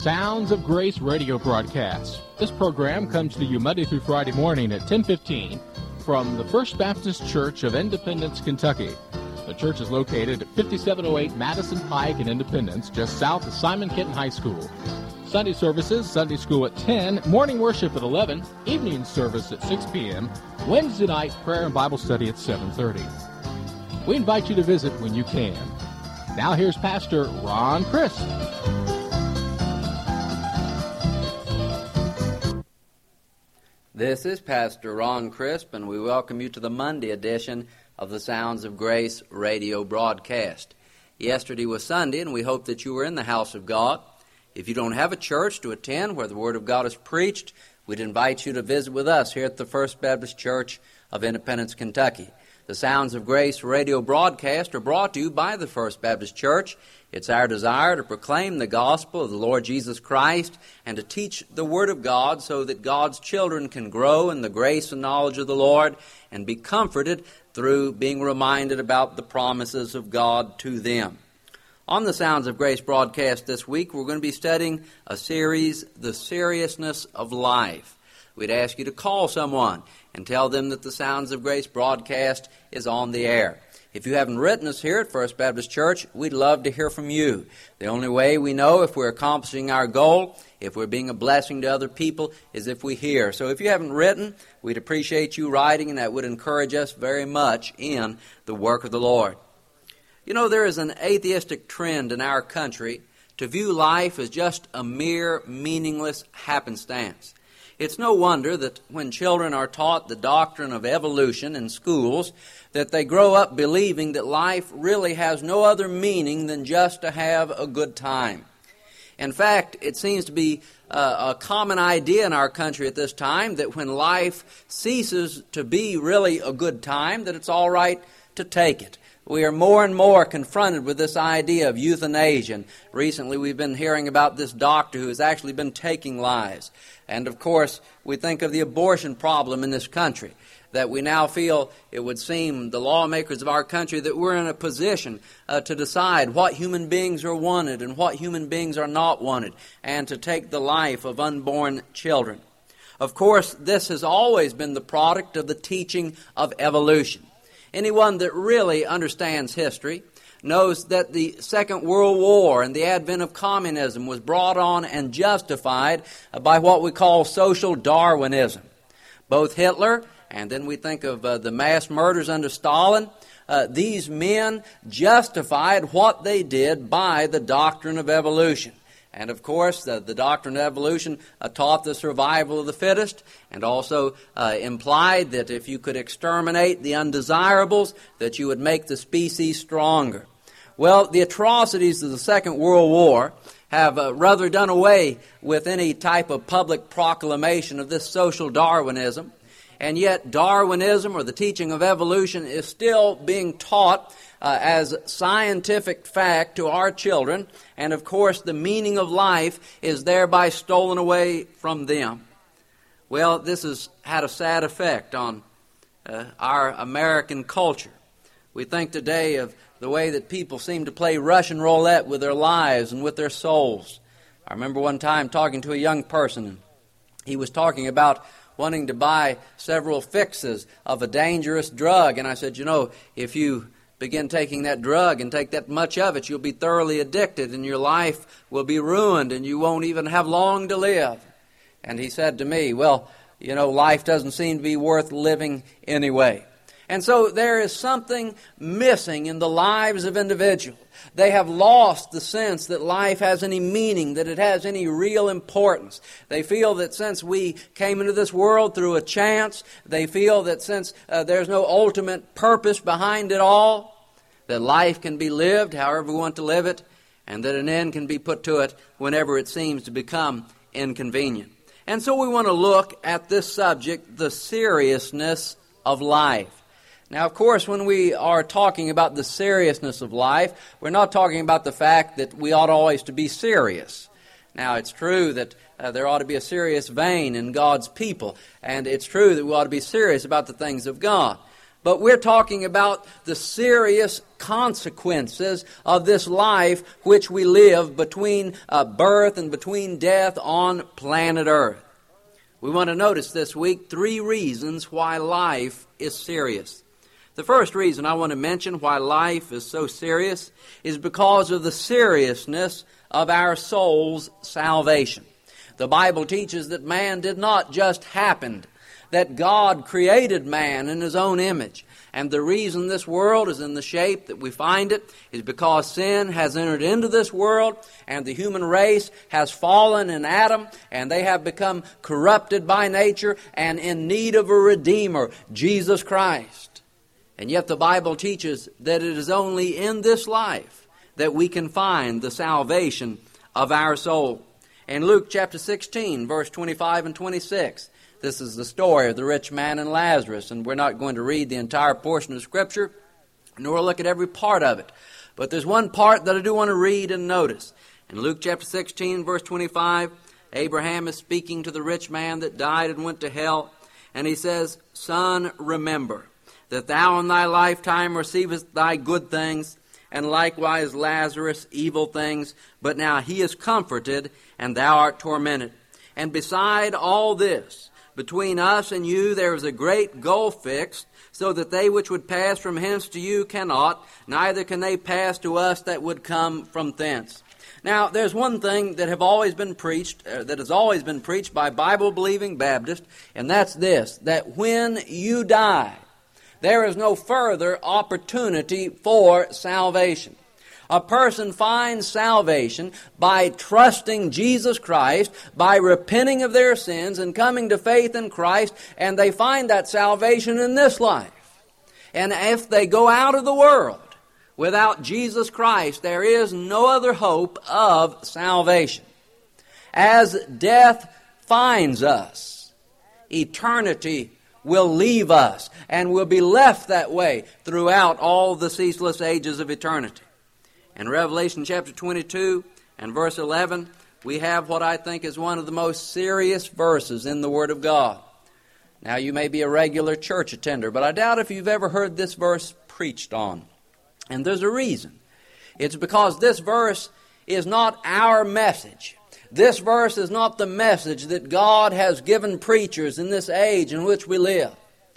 Sounds of Grace radio broadcast. This program comes to you Monday through Friday morning at 10:15 from the First Baptist Church of Independence, Kentucky. The church is located at 5708 Madison Pike in Independence, just south of Simon Kenton High School. Sunday services, Sunday school at 10, morning worship at 11, evening service at 6 p.m., Wednesday night prayer and Bible study at 7:30. We invite you to visit when you can. Now here's Pastor Ron Crisp. This is Pastor Ron Crisp, and we welcome you to the Monday edition of the Sounds of Grace radio broadcast. Yesterday was Sunday, and we hope that you were in the house of God. If you don't have a church to attend where the Word of God is preached, we'd invite you to visit with us here at the First Baptist Church of Independence, Kentucky. The Sounds of Grace radio broadcast are brought to you by the First Baptist Church. It's our desire to proclaim the gospel of the Lord Jesus Christ and to teach the Word of God so that God's children can grow in the grace and knowledge of the Lord and be comforted through being reminded about the promises of God to them. On the Sounds of Grace broadcast this week, we're going to be studying a series, The Seriousness of Life. We'd ask you to call someone and tell them that the Sounds of Grace broadcast is on the air. If you haven't written us here at First Baptist Church, we'd love to hear from you. The only way we know if we're accomplishing our goal, if we're being a blessing to other people, is if we hear. So if you haven't written, we'd appreciate you writing, and that would encourage us very much in the work of the Lord. You know, there is an atheistic trend in our country to view life as just a mere meaningless happenstance. It's no wonder that when children are taught the doctrine of evolution in schools, that they grow up believing that life really has no other meaning than just to have a good time. In fact, it seems to be a common idea in our country at this time that when life ceases to be really a good time, that it's all right to take it. We are more and more confronted with this idea of euthanasia. And recently we've been hearing about this doctor who has actually been taking lives. And of course, we think of the abortion problem in this country, that we now feel, it would seem, the lawmakers of our country, that we're in a position to decide what human beings are wanted and what human beings are not wanted, and to take the life of unborn children. Of course, this has always been the product of the teaching of evolution. Anyone that really understands history knows that the Second World War and the advent of communism was brought on and justified by what we call social Darwinism. Both Hitler, and then we think of the mass murders under Stalin, these men justified what they did by the doctrine of evolution. And of course, the doctrine of evolution taught the survival of the fittest, and also implied that if you could exterminate the undesirables, that you would make the species stronger. Well, the atrocities of the Second World War have rather done away with any type of public proclamation of this social Darwinism, and yet Darwinism, or the teaching of evolution, is still being taught as scientific fact to our children, and of course the meaning of life is thereby stolen away from them. Well, this has had a sad effect on our American culture. We think today of the way that people seem to play Russian roulette with their lives and with their souls. I remember one time talking to a young person, and he was talking about wanting to buy several fixes of a dangerous drug, and I said, you know, if you begin taking that drug and take that much of it, you'll be thoroughly addicted and your life will be ruined and you won't even have long to live. And he said to me, well, you know, life doesn't seem to be worth living anyway. And so there is something missing in the lives of individuals. They have lost the sense that life has any meaning, that it has any real importance. They feel that since we came into this world through a chance, they feel that since there's no ultimate purpose behind it all, that life can be lived however we want to live it, and that an end can be put to it whenever it seems to become inconvenient. And so we want to look at this subject, the seriousness of life. Now, of course, when we are talking about the seriousness of life, we're not talking about the fact that we ought always to be serious. Now, it's true that there ought to be a serious vein in God's people, and it's true that we ought to be serious about the things of God. But we're talking about the serious consequences of this life which we live between birth and between death on planet Earth. We want to notice this week 3 reasons why life is serious. The first reason I want to mention why life is so serious is because of the seriousness of our soul's salvation. The Bible teaches that man did not just happen, that God created man in His own image. And the reason this world is in the shape that we find it is because sin has entered into this world and the human race has fallen in Adam and they have become corrupted by nature and in need of a Redeemer, Jesus Christ. And yet the Bible teaches that it is only in this life that we can find the salvation of our soul. In Luke chapter 16, verse 25 and 26, this is the story of the rich man and Lazarus, and we're not going to read the entire portion of Scripture, nor look at every part of it. But there's one part that I do want to read and notice. In Luke chapter 16, verse 25, Abraham is speaking to the rich man that died and went to hell, and he says, "Son, remember that thou in thy lifetime receivest thy good things, and likewise Lazarus evil things, but now he is comforted, and thou art tormented. And beside all this, between us and you there is a great gulf fixed, so that they which would pass from hence to you cannot, neither can they pass to us that would come from thence." Now, there's one thing that has always been preached by Bible-believing Baptists, and that's this, that when you die, there is no further opportunity for salvation. A person finds salvation by trusting Jesus Christ, by repenting of their sins and coming to faith in Christ, and they find that salvation in this life. And if they go out of the world without Jesus Christ, there is no other hope of salvation. As death finds us, eternity will leave us, and will be left that way throughout all the ceaseless ages of eternity. In Revelation chapter 22 and verse 11, we have what I think is one of the most serious verses in the Word of God. Now, you may be a regular church attender, but I doubt if you've ever heard this verse preached on. And there's a reason. It's because this verse is not our message. This verse is not the message that God has given preachers in this age in which we live.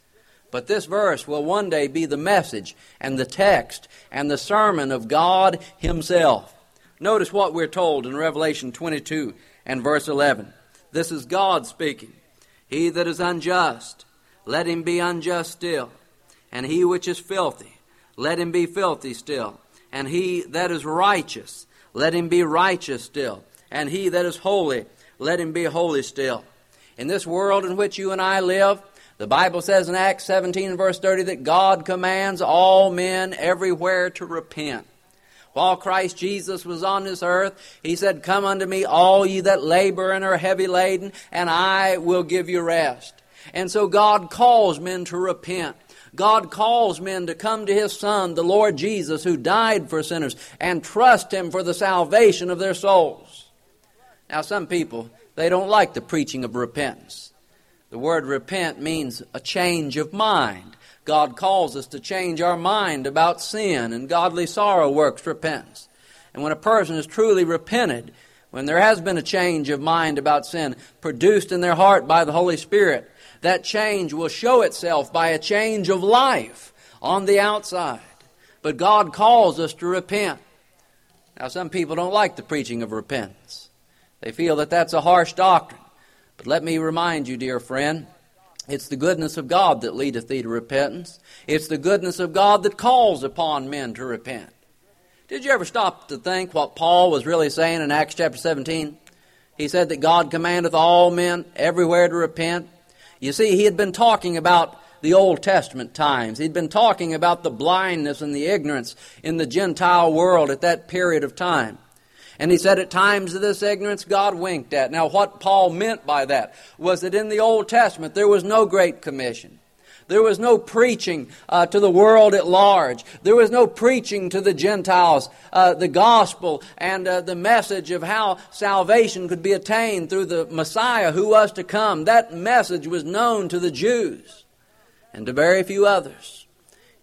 But this verse will one day be the message and the text and the sermon of God Himself. Notice what we're told in Revelation 22 and verse 11. This is God speaking. "He that is unjust, let him be unjust still. And he which is filthy, let him be filthy still. And he that is righteous, let him be righteous still. And he that is holy, let him be holy still." In this world in which you and I live, the Bible says in Acts 17 and verse 30 that God commands all men everywhere to repent. While Christ Jesus was on this earth, He said, "Come unto me, all ye that labor and are heavy laden, and I will give you rest." And so God calls men to repent. God calls men to come to His Son, the Lord Jesus, who died for sinners, and trust Him for the salvation of their souls. Now, some people, they don't like the preaching of repentance. The word repent means a change of mind. God calls us to change our mind about sin, and godly sorrow works repentance. And when a person is truly repented, when there has been a change of mind about sin produced in their heart by the Holy Spirit, that change will show itself by a change of life on the outside. But God calls us to repent. Now, some people don't like the preaching of repentance. They feel that that's a harsh doctrine. But let me remind you, dear friend, it's the goodness of God that leadeth thee to repentance. It's the goodness of God that calls upon men to repent. Did you ever stop to think what Paul was really saying in Acts chapter 17? He said that God commandeth all men everywhere to repent. You see, he had been talking about the Old Testament times. He'd been talking about the blindness and the ignorance in the Gentile world at that period of time. And he said at times of this ignorance God winked at. Now what Paul meant by that was that in the Old Testament there was no Great Commission. There was no preaching to the world at large. There was no preaching to the Gentiles, the gospel and the message of how salvation could be attained through the Messiah who was to come. That message was known to the Jews and to very few others.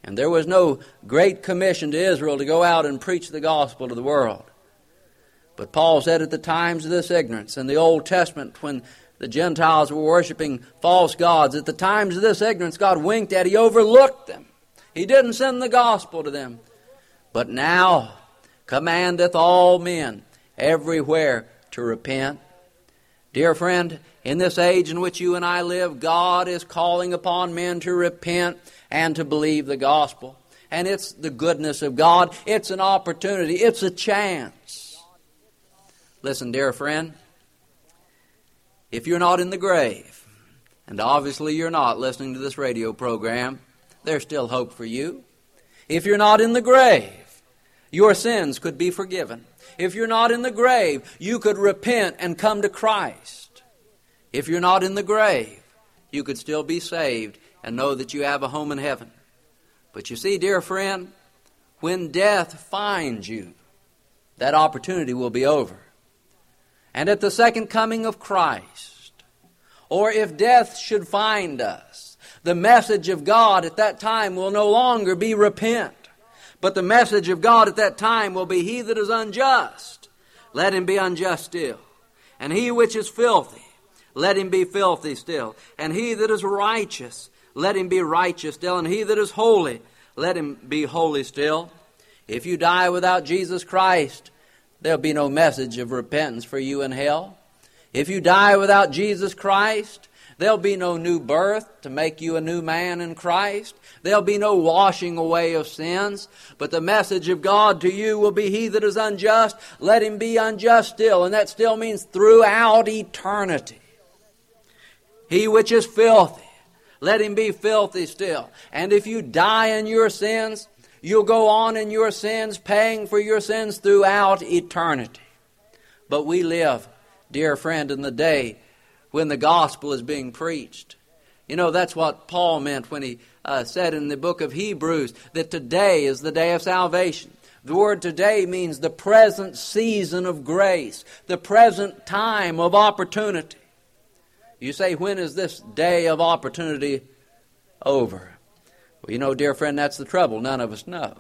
And there was no great commission to Israel to go out and preach the gospel to the world. But Paul said at the times of this ignorance, in the Old Testament when the Gentiles were worshiping false gods, at the times of this ignorance God winked at, He overlooked them. He didn't send the gospel to them. But now commandeth all men everywhere to repent. Dear friend, in this age in which you and I live, God is calling upon men to repent and to believe the gospel. And it's the goodness of God. It's an opportunity. It's a chance. Listen, dear friend, if you're not in the grave, and obviously you're not listening to this radio program, there's still hope for you. If you're not in the grave, your sins could be forgiven. If you're not in the grave, you could repent and come to Christ. If you're not in the grave, you could still be saved and know that you have a home in heaven. But you see, dear friend, when death finds you, that opportunity will be over. And at the second coming of Christ, or if death should find us, the message of God at that time will no longer be repent. But the message of God at that time will be, he that is unjust, let him be unjust still. And he which is filthy, let him be filthy still. And he that is righteous, let him be righteous still. And he that is holy, let him be holy still. If you die without Jesus Christ, there'll be no message of repentance for you in hell. If you die without Jesus Christ, there'll be no new birth to make you a new man in Christ. There'll be no washing away of sins. But the message of God to you will be, he that is unjust, let him be unjust still. And that still means throughout eternity. He which is filthy, let him be filthy still. And if you die in your sins, you'll go on in your sins, paying for your sins throughout eternity. But we live, dear friend, in the day when the gospel is being preached. You know, that's what Paul meant when he said in the book of Hebrews that today is the day of salvation. The word today means the present season of grace, the present time of opportunity. You say, when is this day of opportunity over? Well, you know, dear friend, that's the trouble. None of us know.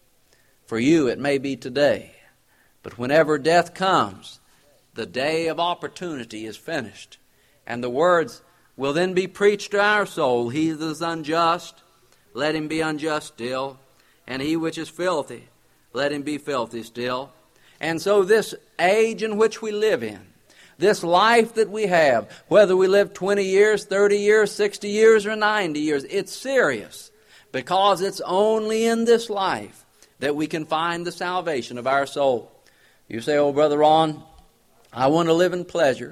For you, it may be today. But whenever death comes, the day of opportunity is finished. And the words will then be preached to our soul. He that is unjust, let him be unjust still. And he which is filthy, let him be filthy still. And so this age in which we live in, this life that we have, whether we live 20 years, 30 years, 60 years, or 90 years, it's serious. Because it's only in this life that we can find the salvation of our soul. You say, oh, Brother Ron, I want to live in pleasure.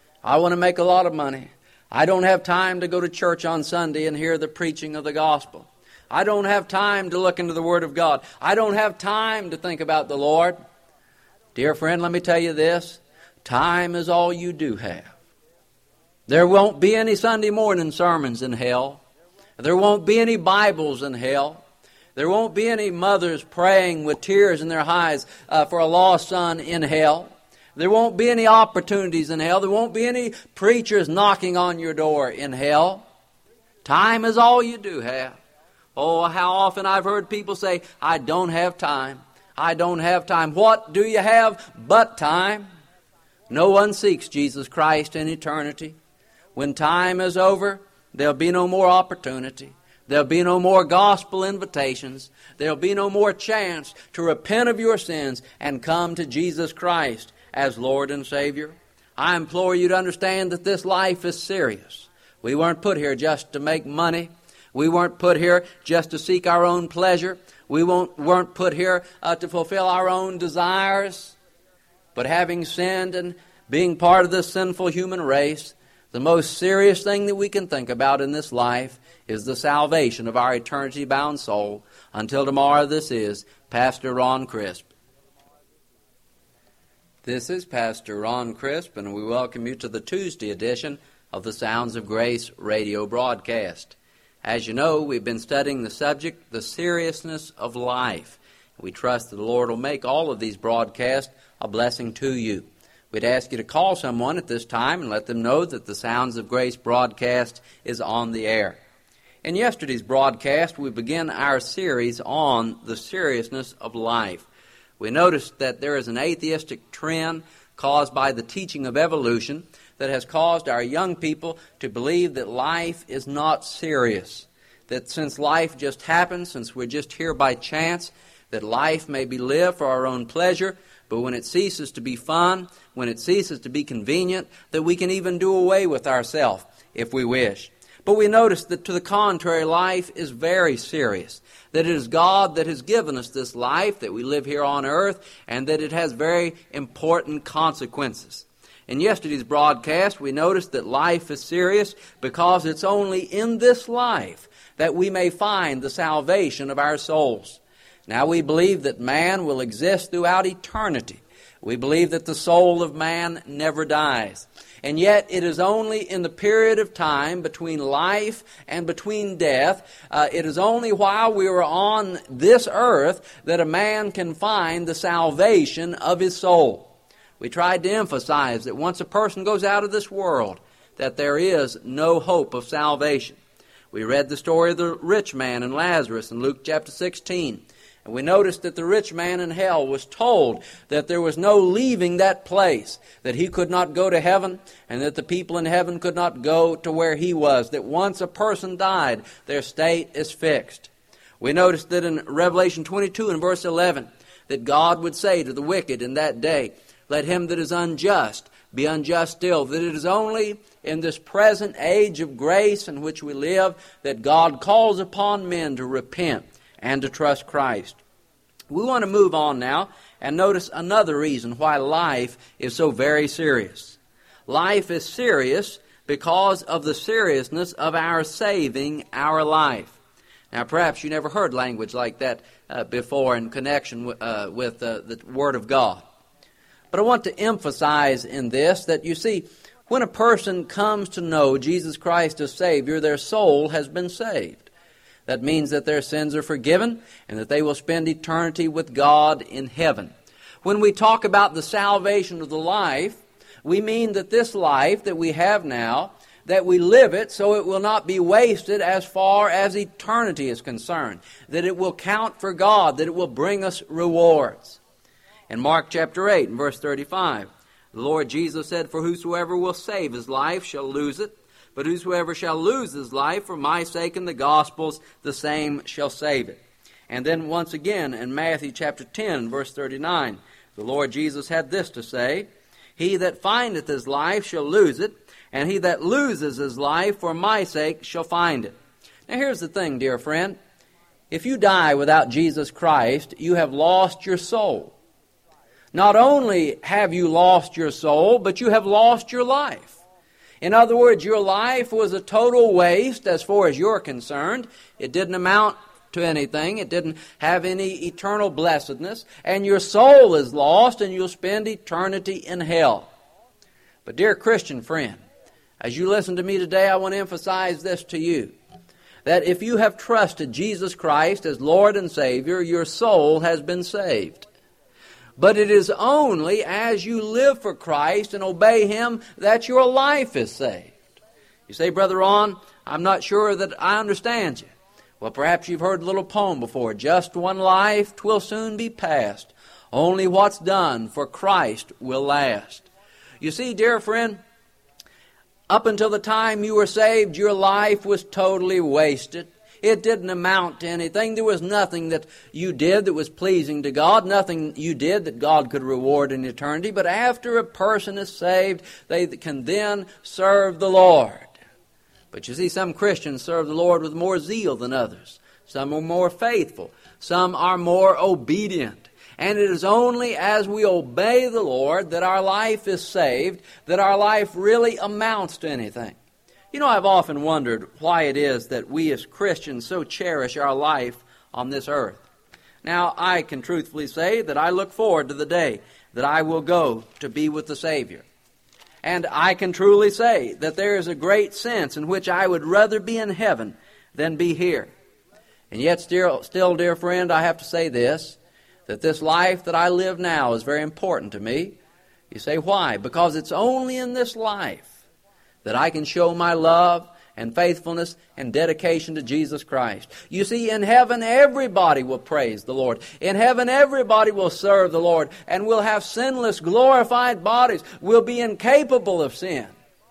I want to make a lot of money. I don't have time to go to church on Sunday and hear the preaching of the gospel. I don't have time to look into the Word of God. I don't have time to think about the Lord. Dear friend, let me tell you this. Time is all you do have. There won't be any Sunday morning sermons in hell. There won't be any Bibles in hell. There won't be any mothers praying with tears in their eyes for a lost son in hell. There won't be any opportunities in hell. There won't be any preachers knocking on your door in hell. Time is all you do have. Oh, how often I've heard people say, I don't have time. I don't have time. What do you have but time? No one seeks Jesus Christ in eternity. When time is over, there'll be no more opportunity. There'll be no more gospel invitations. There'll be no more chance to repent of your sins and come to Jesus Christ as Lord and Savior. I implore you to understand that this life is serious. We weren't put here just to make money. We weren't put here just to seek our own pleasure. We weren't put here to fulfill our own desires. But having sinned and being part of this sinful human race, the most serious thing that we can think about in this life is the salvation of our eternity-bound soul. Until tomorrow, this is Pastor Ron Crisp. This is Pastor Ron Crisp, and we welcome you to the Tuesday edition of the Sounds of Grace radio broadcast. As you know, we've been studying the subject, the seriousness of life. We trust that the Lord will make all of these broadcasts a blessing to you. We'd ask you to call someone at this time and let them know that the Sounds of Grace broadcast is on the air. In yesterday's broadcast, we began our series on the seriousness of life. We noticed that there is an atheistic trend caused by the teaching of evolution that has caused our young people to believe that life is not serious, that since life just happens, since we're just here by chance, that life may be lived for our own pleasure, but when it ceases to be fun, when it ceases to be convenient, that we can even do away with ourselves if we wish. But we notice that to the contrary, life is very serious, that it is God that has given us this life, that we live here on earth, and that it has very important consequences. In yesterday's broadcast, we noticed that life is serious because it's only in this life that we may find the salvation of our souls. Now we believe that man will exist throughout eternity. We believe that the soul of man never dies. And yet it is only in the period of time between life and between death, it is only while we are on this earth that a man can find the salvation of his soul. We tried to emphasize that once a person goes out of this world, that there is no hope of salvation. We read the story of the rich man and Lazarus in Luke chapter 16. And we noticed that the rich man in hell was told that there was no leaving that place, that he could not go to heaven, and that the people in heaven could not go to where he was, that once a person died, their state is fixed. We noticed that in Revelation 22 and verse 11, that God would say to the wicked in that day, "Let him that is unjust be unjust still," that it is only in this present age of grace in which we live that God calls upon men to repent and to trust Christ. We want to move on now and notice another reason why life is so very serious. Life is serious because of the seriousness of our saving our life. Now perhaps you never heard language like that before in connection with the Word of God. But I want to emphasize in this that you see, when a person comes to know Jesus Christ as Savior, their soul has been saved. That means that their sins are forgiven and that they will spend eternity with God in heaven. When we talk about the salvation of the life, we mean that this life that we have now, that we live it so it will not be wasted as far as eternity is concerned, that it will count for God, that it will bring us rewards. In Mark chapter 8 and verse 35, the Lord Jesus said, "For whosoever will save his life shall lose it, but whosoever shall lose his life for my sake and the gospel's, the same shall save it." And then once again in Matthew chapter 10, verse 39, the Lord Jesus had this to say, "He that findeth his life shall lose it, and he that loses his life for my sake shall find it." Now here's the thing, dear friend. If you die without Jesus Christ, you have lost your soul. Not only have you lost your soul, but you have lost your life. In other words, your life was a total waste as far as you're concerned. It didn't amount to anything. It didn't have any eternal blessedness. And your soul is lost and you'll spend eternity in hell. But dear Christian friend, as you listen to me today, I want to emphasize this to you. That if you have trusted Jesus Christ as Lord and Savior, your soul has been saved. But it is only as you live for Christ and obey Him that your life is saved. You say, "Brother Ron, I'm not sure that I understand you." Well, perhaps you've heard a little poem before. "Just one life, 'twill soon be past. Only what's done for Christ will last." You see, dear friend, up until the time you were saved, your life was totally wasted. It didn't amount to anything. There was nothing that you did that was pleasing to God, nothing you did that God could reward in eternity. But after a person is saved, they can then serve the Lord. But you see, some Christians serve the Lord with more zeal than others. Some are more faithful. Some are more obedient. And it is only as we obey the Lord that our life is saved, that our life really amounts to anything. You know, I've often wondered why it is that we as Christians so cherish our life on this earth. Now, I can truthfully say that I look forward to the day that I will go to be with the Savior. And I can truly say that there is a great sense in which I would rather be in heaven than be here. And yet still, dear friend, I have to say this, that this life that I live now is very important to me. You say, why? Because it's only in this life that I can show my love and faithfulness and dedication to Jesus Christ. You see, in heaven everybody will praise the Lord. In heaven everybody will serve the Lord and will have sinless, glorified bodies. We'll be incapable of sin.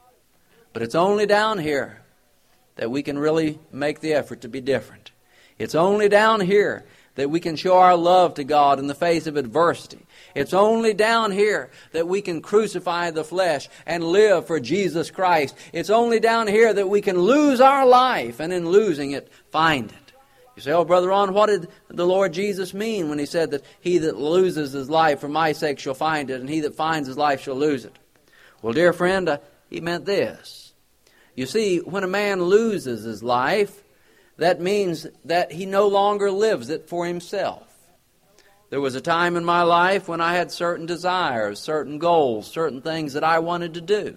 But it's only down here that we can really make the effort to be different. It's only down here that we can show our love to God in the face of adversity. It's only down here that we can crucify the flesh and live for Jesus Christ. It's only down here that we can lose our life and in losing it, find it. You say, oh, Brother Ron, what did the Lord Jesus mean when He said that he that loses his life for my sake shall find it, and he that finds his life shall lose it? Well, dear friend, He meant this. You see, when a man loses his life, that means that he no longer lives it for himself. There was a time in my life when I had certain desires, certain goals, certain things that I wanted to do.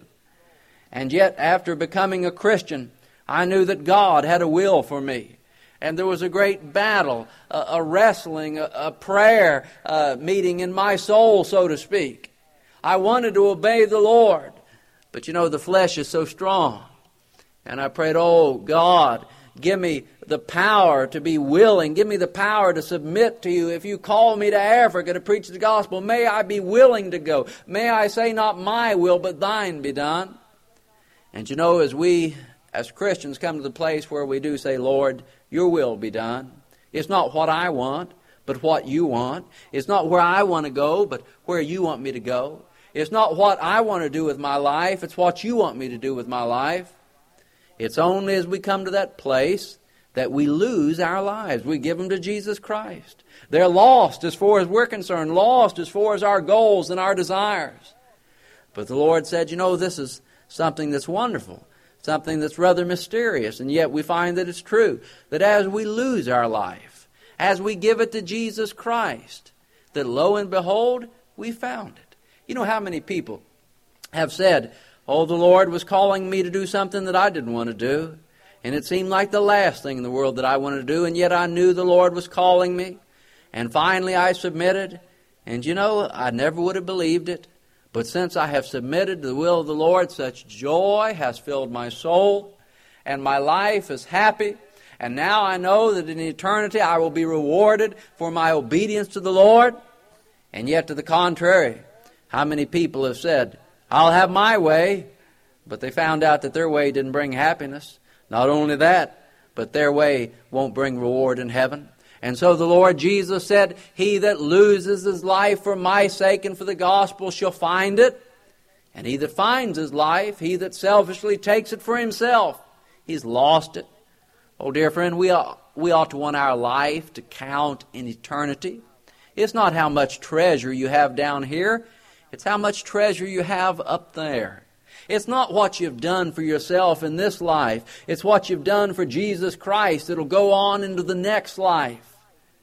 And yet, after becoming a Christian, I knew that God had a will for me. And there was a great battle, a wrestling, a prayer meeting in my soul, so to speak. I wanted to obey the Lord. But you know, the flesh is so strong. And I prayed, oh, God, give me the power to be willing. Give me the power to submit to you. If you call me to Africa to preach the gospel, may I be willing to go. May I say, not my will, but thine be done. And you know, as we, as Christians, come to the place where we do say, Lord, your will be done. It's not what I want, but what you want. It's not where I want to go, but where you want me to go. It's not what I want to do with my life. It's what you want me to do with my life. It's only as we come to that place that we lose our lives. We give them to Jesus Christ. They're lost as far as we're concerned, lost as far as our goals and our desires. But the Lord said, you know, this is something that's wonderful, something that's rather mysterious, and yet we find that it's true, that as we lose our life, as we give it to Jesus Christ, that lo and behold, we found it. You know how many people have said, oh, the Lord was calling me to do something that I didn't want to do. And it seemed like the last thing in the world that I wanted to do. And yet I knew the Lord was calling me. And finally I submitted. And you know, I never would have believed it. But since I have submitted to the will of the Lord, such joy has filled my soul. And my life is happy. And now I know that in eternity I will be rewarded for my obedience to the Lord. And yet to the contrary, how many people have said, I'll have my way, but they found out that their way didn't bring happiness. Not only that, but their way won't bring reward in heaven. And so the Lord Jesus said, he that loses his life for my sake and for the gospel shall find it. And he that finds his life, he that selfishly takes it for himself, he's lost it. Oh, dear friend, we ought to want our life to count in eternity. It's not how much treasure you have down here. It's how much treasure you have up there. It's not what you've done for yourself in this life. It's what you've done for Jesus Christ that'll go on into the next life.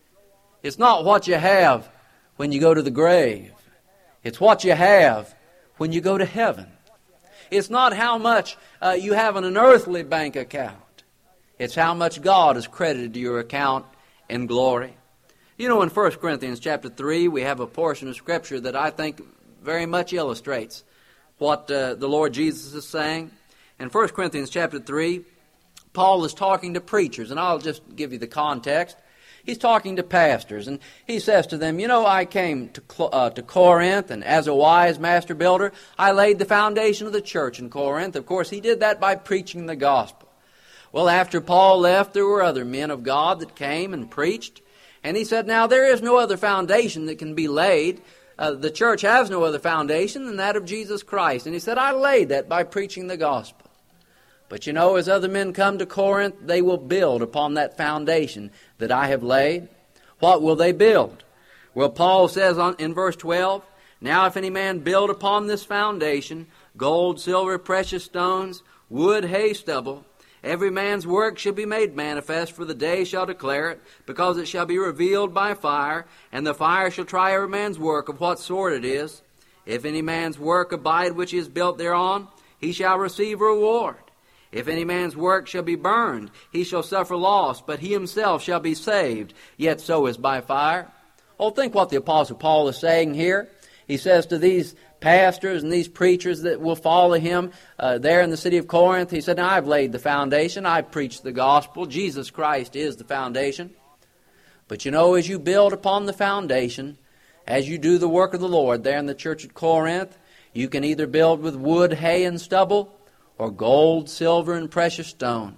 It's not what you have when you go to the grave. It's what you have when you go to heaven. It's not how much you have in an earthly bank account. It's how much God has credited to your account in glory. You know, in 1 Corinthians chapter 3, we have a portion of Scripture that I think very much illustrates what the Lord Jesus is saying. In 1 Corinthians chapter 3, Paul is talking to preachers, and I'll just give you the context. He's talking to pastors, and he says to them, you know, I came to Corinth, and as a wise master builder, I laid the foundation of the church in Corinth. Of course, he did that by preaching the gospel. Well, after Paul left, there were other men of God that came and preached, and he said, now there is no other foundation that can be laid. The church has no other foundation than that of Jesus Christ. And he said, I laid that by preaching the gospel. But you know, as other men come to Corinth, they will build upon that foundation that I have laid. What will they build? Well, Paul says in verse 12, now if any man build upon this foundation, gold, silver, precious stones, wood, hay, stubble, every man's work shall be made manifest, for the day shall declare it, because it shall be revealed by fire, and the fire shall try every man's work of what sort it is. If any man's work abide which he is built thereon, he shall receive reward. If any man's work shall be burned, he shall suffer loss, but he himself shall be saved, yet so is by fire. Oh, think what the Apostle Paul is saying here. He says to these pastors and these preachers that will follow him there in the city of Corinth. He said, now I've laid the foundation. I've preached the gospel. Jesus Christ is the foundation. But you know, as you build upon the foundation, as you do the work of the Lord there in the church at Corinth, you can either build with wood, hay, and stubble, or gold, silver, and precious stone.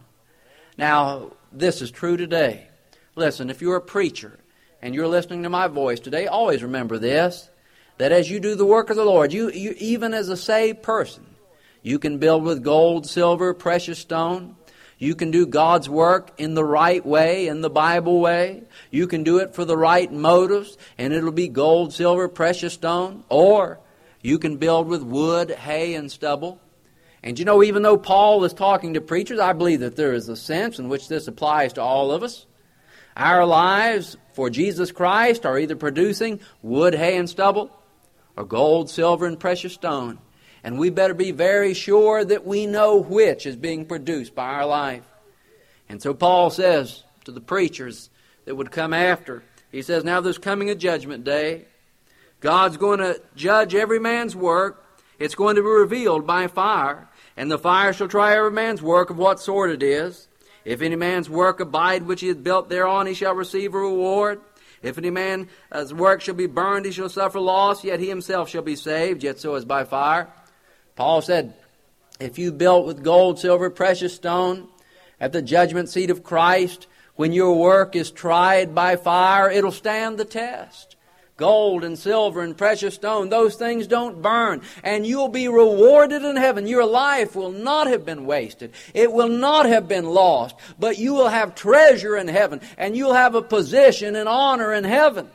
Now, this is true today. Listen, if you're a preacher and you're listening to my voice today, always remember this, that as you do the work of the Lord, you even as a saved person, you can build with gold, silver, precious stone. You can do God's work in the right way, in the Bible way. You can do it for the right motives, and it'll be gold, silver, precious stone. Or you can build with wood, hay, and stubble. And you know, even though Paul is talking to preachers, I believe that there is a sense in which this applies to all of us. Our lives for Jesus Christ are either producing wood, hay, and stubble, or gold, silver, and precious stone. And we better be very sure that we know which is being produced by our life. And so Paul says to the preachers that would come after, he says, now there's coming a judgment day. God's going to judge every man's work. It's going to be revealed by fire. And the fire shall try every man's work of what sort it is. If any man's work abide which he hath built thereon, he shall receive a reward. If any man's work shall be burned, he shall suffer loss, yet he himself shall be saved, yet so as by fire. Paul said, if you built with gold, silver, precious stone at the judgment seat of Christ, when your work is tried by fire, it'll stand the test. Gold and silver and precious stone, those things don't burn. And you'll be rewarded in heaven. Your life will not have been wasted. It will not have been lost. But you will have treasure in heaven. And you'll have a position and honor in heaven.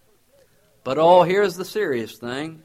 But here's the serious thing.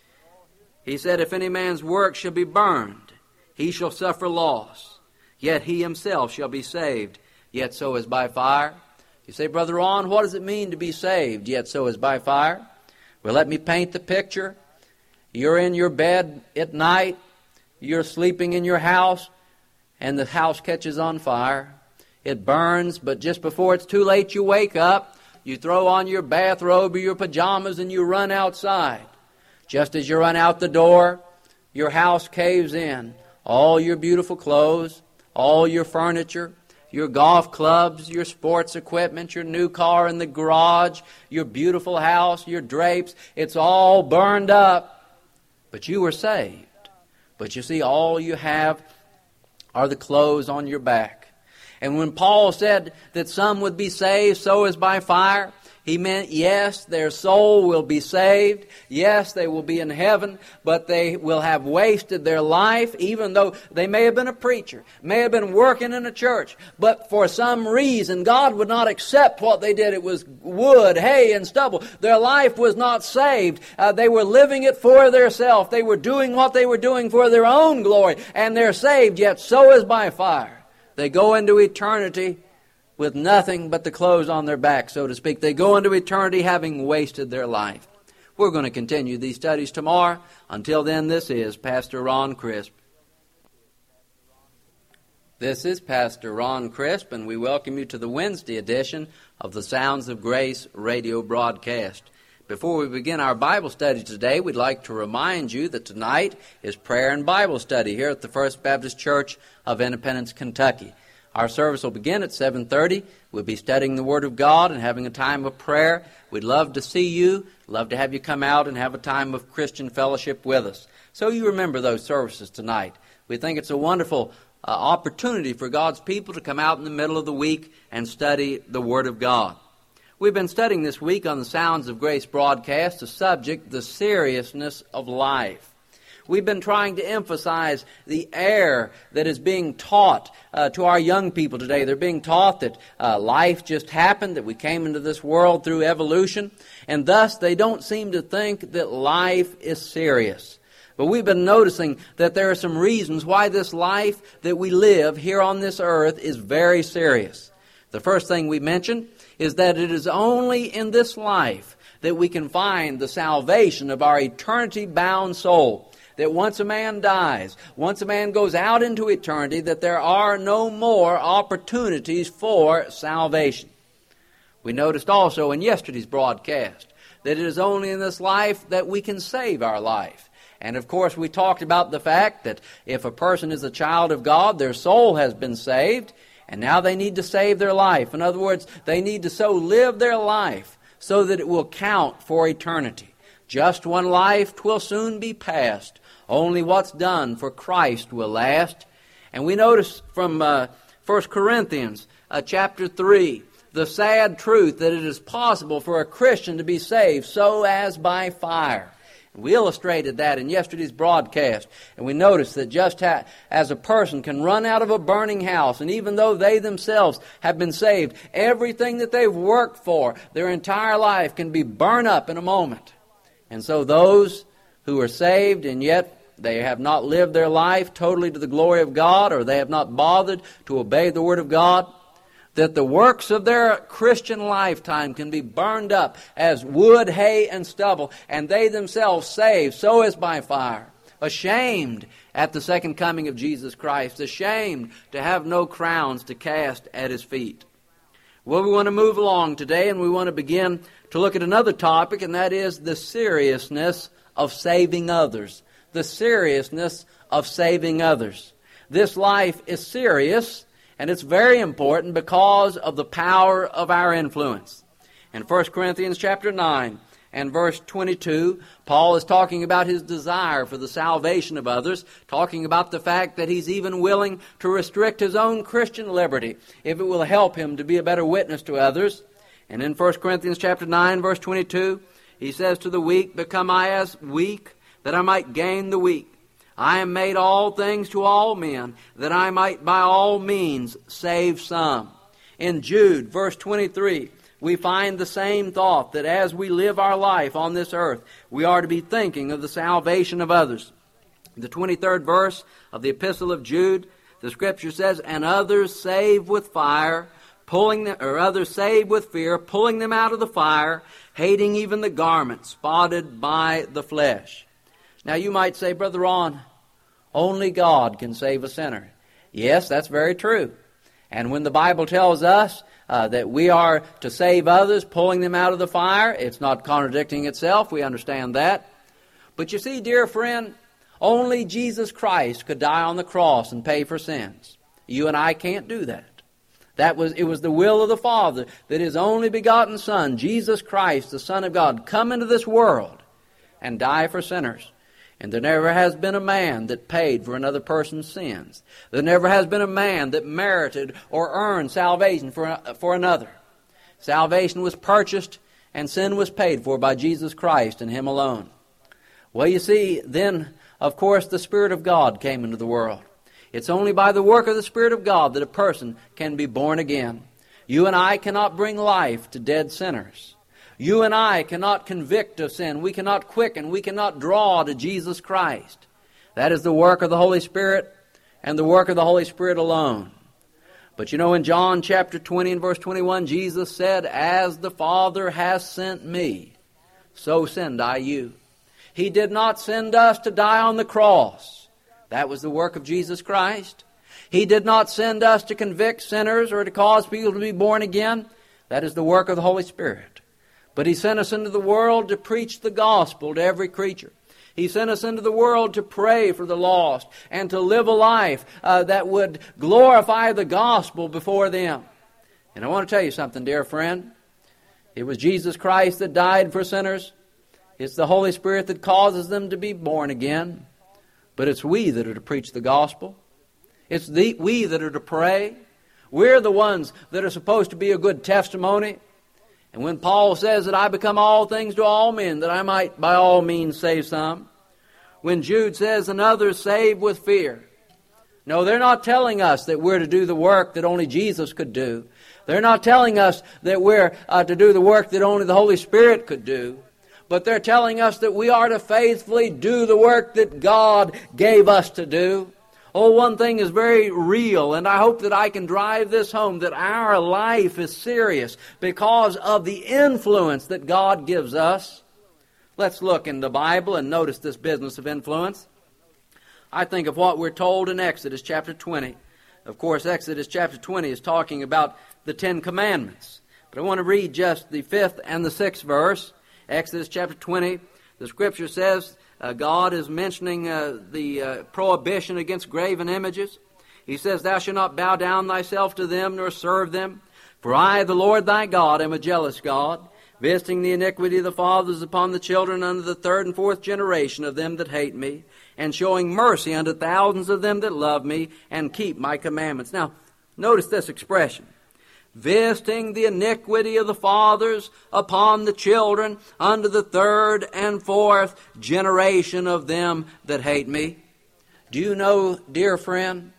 He said, if any man's work shall be burned, he shall suffer loss. Yet he himself shall be saved, yet so as by fire. You say, Brother Ron, what does it mean to be saved, yet so as by fire? Well, let me paint the picture. You're in your bed at night. You're sleeping in your house, and the house catches on fire. It burns, but just before it's too late, you wake up. You throw on your bathrobe or your pajamas, and you run outside. Just as you run out the door, your house caves in. All your beautiful clothes, all your furniture, your golf clubs, your sports equipment, your new car in the garage, your beautiful house, your drapes, it's all burned up. But you were saved. But you see, all you have are the clothes on your back. And when Paul said that some would be saved so as by fire, he meant, yes, their soul will be saved. Yes, they will be in heaven, but they will have wasted their life, even though they may have been a preacher, may have been working in a church. But for some reason, God would not accept what they did. It was wood, hay, and stubble. Their life was not saved. They were living it for theirself. They were doing what they were doing for their own glory, and they're saved, yet so is by fire. They go into eternity with nothing but the clothes on their back, so to speak. They go into eternity having wasted their life. We're going to continue these studies tomorrow. Until then, this is Pastor Ron Crisp. This is Pastor Ron Crisp, and we welcome you to the Wednesday edition of the Sounds of Grace radio broadcast. Before we begin our Bible study today, we'd like to remind you that tonight is prayer and Bible study here at the First Baptist Church of Independence, Kentucky. Our service will begin at 7:30. We'll be studying the Word of God and having a time of prayer. We'd love to see you, love to have you come out and have a time of Christian fellowship with us. So you remember those services tonight. We think it's a wonderful opportunity for God's people to come out in the middle of the week and study the Word of God. We've been studying this week on the Sounds of Grace broadcast the subject, the seriousness of life. We've been trying to emphasize the error that is being taught to our young people today. They're being taught that life just happened, that we came into this world through evolution, and thus they don't seem to think that life is serious. But we've been noticing that there are some reasons why this life that we live here on this earth is very serious. The first thing we mentioned is that it is only in this life that we can find the salvation of our eternity-bound soul. That once a man dies, once a man goes out into eternity, that there are no more opportunities for salvation. We noticed also in yesterday's broadcast that it is only in this life that we can save our life. And of course, we talked about the fact that if a person is a child of God, their soul has been saved, and now they need to save their life. In other words, they need to so live their life so that it will count for eternity. Just one life, 'twill soon be past. Only what's done for Christ will last. And we notice from 1 Corinthians chapter 3, the sad truth that it is possible for a Christian to be saved so as by fire. We illustrated that in yesterday's broadcast, and we noticed that just as a person can run out of a burning house, and even though they themselves have been saved, everything that they've worked for their entire life can be burned up in a moment. And so those who are saved and yet they have not lived their life totally to the glory of God, or they have not bothered to obey the Word of God, that the works of their Christian lifetime can be burned up as wood, hay, and stubble, and they themselves saved so as by fire, ashamed at the second coming of Jesus Christ, ashamed to have no crowns to cast at His feet. Well, we want to move along today, and we want to begin to look at another topic, and that is the seriousness of saving others. The seriousness of saving others. This life is serious, and it's very important because of the power of our influence. In 1 Corinthians chapter 9 and verse 22, Paul is talking about his desire for the salvation of others, talking about the fact that he's even willing to restrict his own Christian liberty if it will help him to be a better witness to others. And in 1 Corinthians chapter 9 verse 22, he says, "To the weak become I as weak, that I might gain the weak. I am made all things to all men, that I might by all means save some." In Jude, verse 23, we find the same thought, that as we live our life on this earth, we are to be thinking of the salvation of others. In the 23rd verse of the epistle of Jude, the Scripture says, "And others save with fire, others save with fear, pulling them out of the fire, hating even the garment spotted by the flesh." Now you might say, "Brother Ron, only God can save a sinner." Yes, that's very true. And when the Bible tells us that we are to save others, pulling them out of the fire, it's not contradicting itself. We understand that. But you see, dear friend, only Jesus Christ could die on the cross and pay for sins. You and I can't do that. It was the will of the Father that His only begotten Son, Jesus Christ, the Son of God, come into this world and die for sinners. And there never has been a man that paid for another person's sins. There never has been a man that merited or earned salvation for another. Salvation was purchased and sin was paid for by Jesus Christ and Him alone. Well, you see, then, of course, the Spirit of God came into the world. It's only by the work of the Spirit of God that a person can be born again. You and I cannot bring life to dead sinners. You and I cannot convict of sin. We cannot quicken. We cannot draw to Jesus Christ. That is the work of the Holy Spirit and the work of the Holy Spirit alone. But you know, in John chapter 20 and verse 21, Jesus said, "As the Father has sent me, so send I you." He did not send us to die on the cross. That was the work of Jesus Christ. He did not send us to convict sinners or to cause people to be born again. That is the work of the Holy Spirit. But He sent us into the world to preach the gospel to every creature. He sent us into the world to pray for the lost and to live a life that would glorify the gospel before them. And I want to tell you something, dear friend. It was Jesus Christ that died for sinners. It's the Holy Spirit that causes them to be born again. But it's we that are to preach the gospel. It's we that are to pray. We're the ones that are supposed to be a good testimony. And when Paul says that I become all things to all men, that I might by all means save some. When Jude says, "And others save with fear." No, they're not telling us that we're to do the work that only Jesus could do. They're not telling us that we're to do the work that only the Holy Spirit could do. But they're telling us that we are to faithfully do the work that God gave us to do. Oh, one thing is very real, and I hope that I can drive this home, that our life is serious because of the influence that God gives us. Let's look in the Bible and notice this business of influence. I think of what we're told in Exodus chapter 20. Of course, Exodus chapter 20 is talking about the 10 Commandments. But I want to read just the 5th and the 6th verse. Exodus chapter 20, the Scripture says God is mentioning the prohibition against graven images. He says, "Thou shalt not bow down thyself to them, nor serve them. For I, the Lord thy God, am a jealous God, visiting the iniquity of the fathers upon the children unto the third and fourth generation of them that hate me, and showing mercy unto thousands of them that love me, and keep my commandments." Now, notice this expression. Visiting the iniquity of the fathers upon the children unto the third and fourth generation of them that hate me. Do you know, dear friend,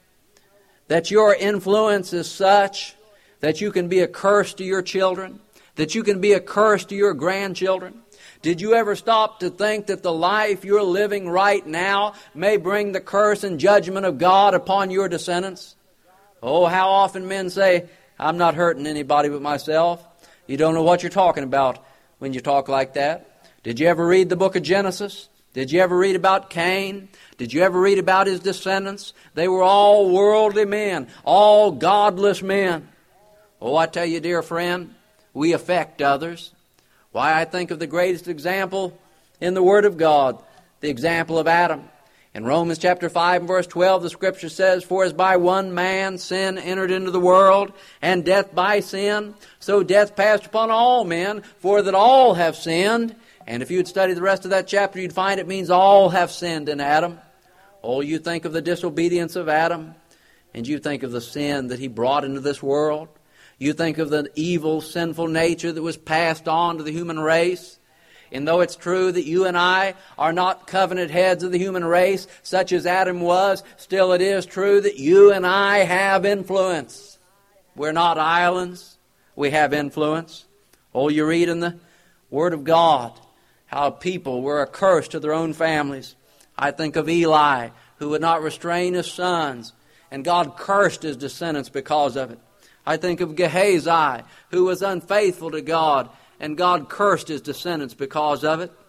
that your influence is such that you can be a curse to your children, that you can be a curse to your grandchildren? Did you ever stop to think that the life you're living right now may bring the curse and judgment of God upon your descendants? Oh, how often men say, "I'm not hurting anybody but myself." You don't know what you're talking about when you talk like that. Did you ever read the book of Genesis? Did you ever read about Cain? Did you ever read about his descendants? They were all worldly men, all godless men. Oh, I tell you, dear friend, we affect others. Why, I think of the greatest example in the Word of God, the example of Adam. In Romans chapter 5 and verse 12, the Scripture says, "For as by one man sin entered into the world, and death by sin, so death passed upon all men, for that all have sinned." And if you'd study the rest of that chapter, you'd find it means all have sinned in Adam. Oh, you think of the disobedience of Adam, and you think of the sin that he brought into this world. You think of the evil, sinful nature that was passed on to the human race. And though it's true that you and I are not covenant heads of the human race, such as Adam was, still it is true that you and I have influence. We're not islands. We have influence. Oh, you read in the Word of God how people were a curse to their own families. I think of Eli, who would not restrain his sons, and God cursed his descendants because of it. I think of Gehazi, who was unfaithful to God, and God cursed his descendants because of it.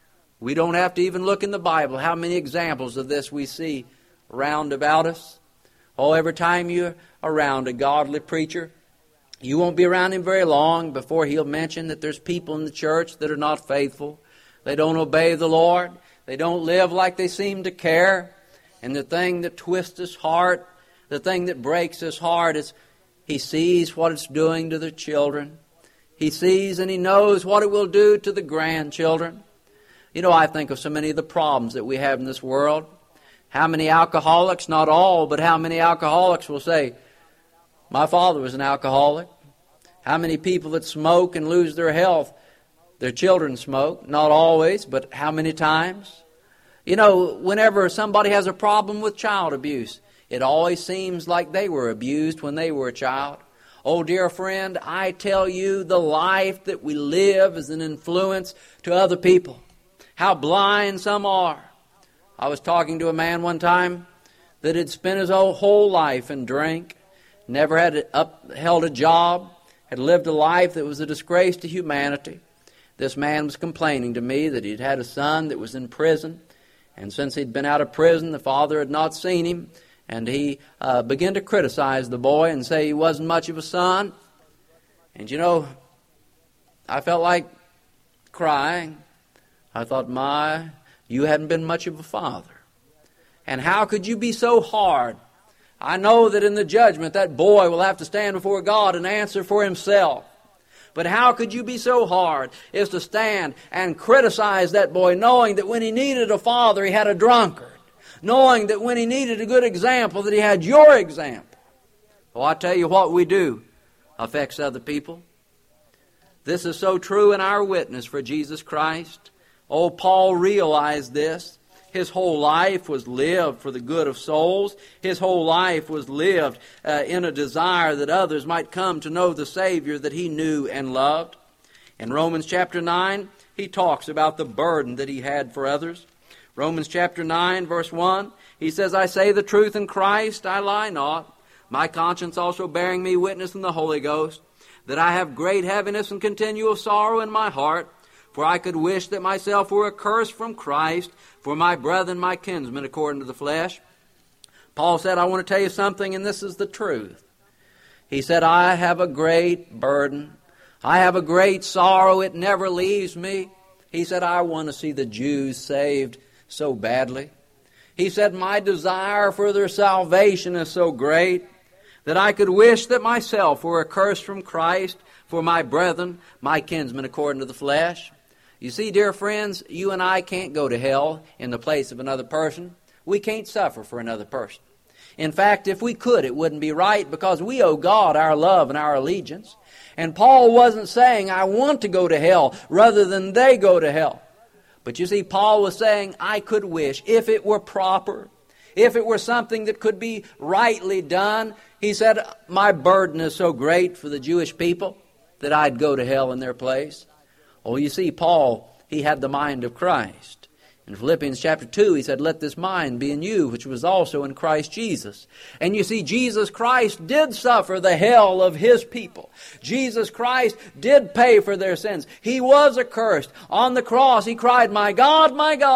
We don't have to even look in the Bible how many examples of this we see round about us. Oh, every time you're around a godly preacher, you won't be around him very long before he'll mention that there's people in the church that are not faithful. They don't obey the Lord. They don't live like they seem to care. And the thing that twists his heart, the thing that breaks his heart is he sees what it's doing to their children. He sees and he knows what it will do to the grandchildren. You know, I think of so many of the problems that we have in this world. How many alcoholics, not all, but how many alcoholics will say, "My father was an alcoholic." How many people that smoke and lose their health, their children smoke, not always, but how many times? You know, whenever somebody has a problem with child abuse, it always seems like they were abused when they were a child. Oh, dear friend, I tell you, the life that we live is an influence to other people. How blind some are. I was talking to a man one time that had spent his whole life in drink, never had held a job, had lived a life that was a disgrace to humanity. This man was complaining to me that he'd had a son that was in prison, and since he'd been out of prison, the father had not seen him, and he began to criticize the boy and say he wasn't much of a son. And you know, I felt like crying. I thought, you hadn't been much of a father. And how could you be so hard? I know that in the judgment that boy will have to stand before God and answer for himself. But how could you be so hard as to stand and criticize that boy, knowing that when he needed a father, he had a drunkard? Knowing that when he needed a good example, that he had your example. Well, I tell you, what we do affects other people. This is so true in our witness for Jesus Christ. Oh, Paul realized this. His whole life was lived for the good of souls. His whole life was lived in a desire that others might come to know the Savior that he knew and loved. In Romans chapter 9, he talks about the burden that he had for others. Romans chapter 9, verse 1, he says, "I say the truth in Christ, I lie not. My conscience also bearing me witness in the Holy Ghost, that I have great heaviness and continual sorrow in my heart. For I could wish that myself were accursed from Christ for my brethren, my kinsmen, according to the flesh." Paul said, I want to tell you something, and this is the truth. He said, I have a great burden. I have a great sorrow. It never leaves me. He said, I want to see the Jews saved so badly. He said, my desire for their salvation is so great that I could wish that myself were accursed from Christ for my brethren, my kinsmen according to the flesh. You see, dear friends, you and I can't go to hell in the place of another person. We can't suffer for another person. In fact, if we could, it wouldn't be right, because we owe God our love and our allegiance. And Paul wasn't saying, I want to go to hell rather than they go to hell. But you see, Paul was saying, I could wish, if it were proper, if it were something that could be rightly done, he said, my burden is so great for the Jewish people that I'd go to hell in their place. Oh, you see, Paul, he had the mind of Christ. In Philippians chapter 2, he said, let this mind be in you, which was also in Christ Jesus. And you see, Jesus Christ did suffer the hell of His people. Jesus Christ did pay for their sins. He was accursed. On the cross, He cried, my God,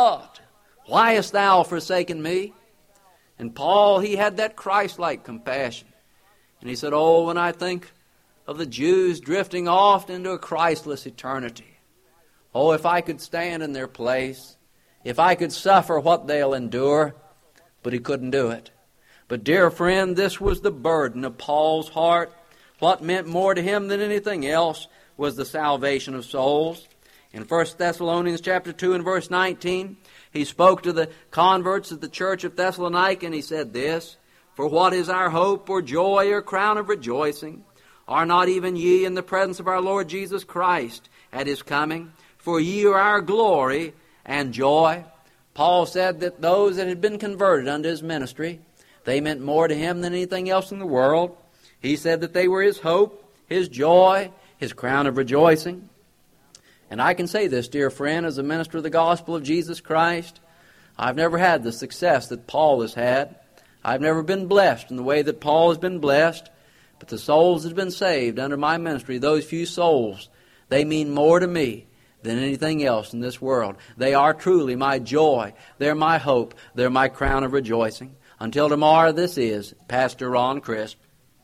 why hast thou forsaken me? And Paul, he had that Christ-like compassion. And he said, oh, when I think of the Jews drifting off into a Christless eternity, oh, if I could stand in their place, if I could suffer what they'll endure. But he couldn't do it. But dear friend, this was the burden of Paul's heart. What meant more to him than anything else was the salvation of souls. In 1 Thessalonians chapter 2 and verse 19, he spoke to the converts of the church of Thessalonica, and he said this, for what is our hope or joy or crown of rejoicing? Are not even ye in the presence of our Lord Jesus Christ at His coming? For ye are our glory and joy. Paul said that those that had been converted unto his ministry, they meant more to him than anything else in the world. He said that they were his hope, his joy, his crown of rejoicing. And I can say this, dear friend, as a minister of the gospel of Jesus Christ, I've never had the success that Paul has had. I've never been blessed in the way that Paul has been blessed. But the souls that have been saved under my ministry, those few souls, they mean more to me than anything else in this world. They are truly my joy. They're my hope. They're my crown of rejoicing. Until tomorrow, this is Pastor Ron Crisp.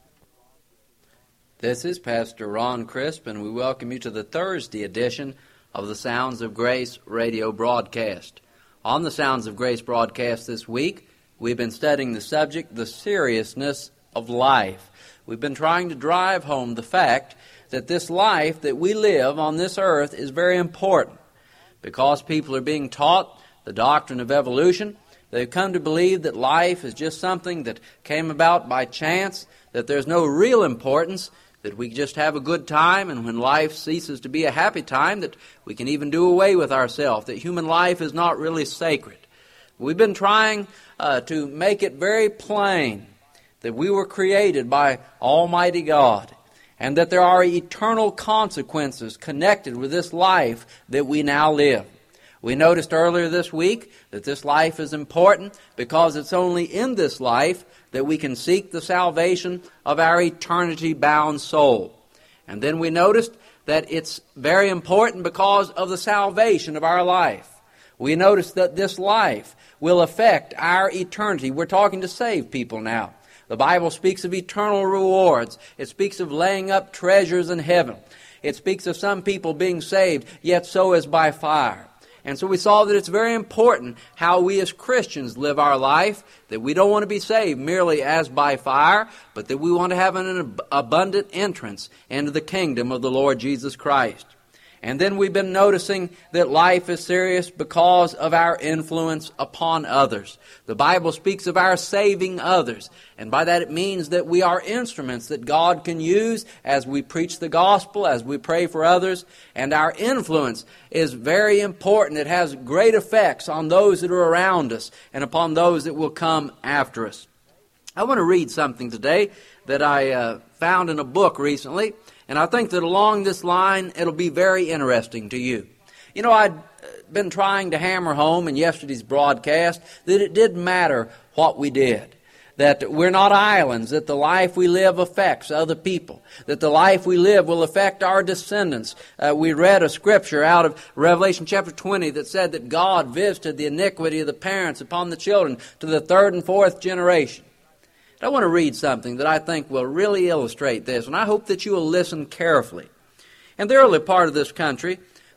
This is Pastor Ron Crisp, and we welcome you to the Thursday edition of the Sounds of Grace radio broadcast. On the Sounds of Grace broadcast this week, we've been studying the subject, the seriousness of life. We've been trying to drive home the fact that this life that we live on this earth is very important. Because people are being taught the doctrine of evolution, they've come to believe that life is just something that came about by chance, that there's no real importance, that we just have a good time, and when life ceases to be a happy time, that we can even do away with ourselves, that human life is not really sacred. We've been trying to make it very plain that we were created by Almighty God, and that there are eternal consequences connected with this life that we now live. We noticed earlier this week that this life is important because it's only in this life that we can seek the salvation of our eternity-bound soul. And then we noticed that it's very important because of the salvation of our life. We noticed that this life will affect our eternity. We're talking to saved people now. The Bible speaks of eternal rewards. It speaks of laying up treasures in heaven. It speaks of some people being saved, yet so as by fire. And so we saw that it's very important how we as Christians live our life, that we don't want to be saved merely as by fire, but that we want to have an abundant entrance into the kingdom of the Lord Jesus Christ. And then we've been noticing that life is serious because of our influence upon others. The Bible speaks of our saving others. And by that it means that we are instruments that God can use as we preach the gospel, as we pray for others. And our influence is very important. It has great effects on those that are around us and upon those that will come after us. I want to read something today that I found in a book recently. And I think that along this line, it'll be very interesting to you. You know, I'd been trying to hammer home in yesterday's broadcast that it didn't matter what we did. That we're not islands, that the life we live affects other people, that the life we live will affect our descendants. We read a scripture out of Revelation chapter 20 that said that God visited the iniquity of the parents upon the children to the third and fourth generation. I want to read something that I think will really illustrate this, and I hope that you will listen carefully. In the early part of this country,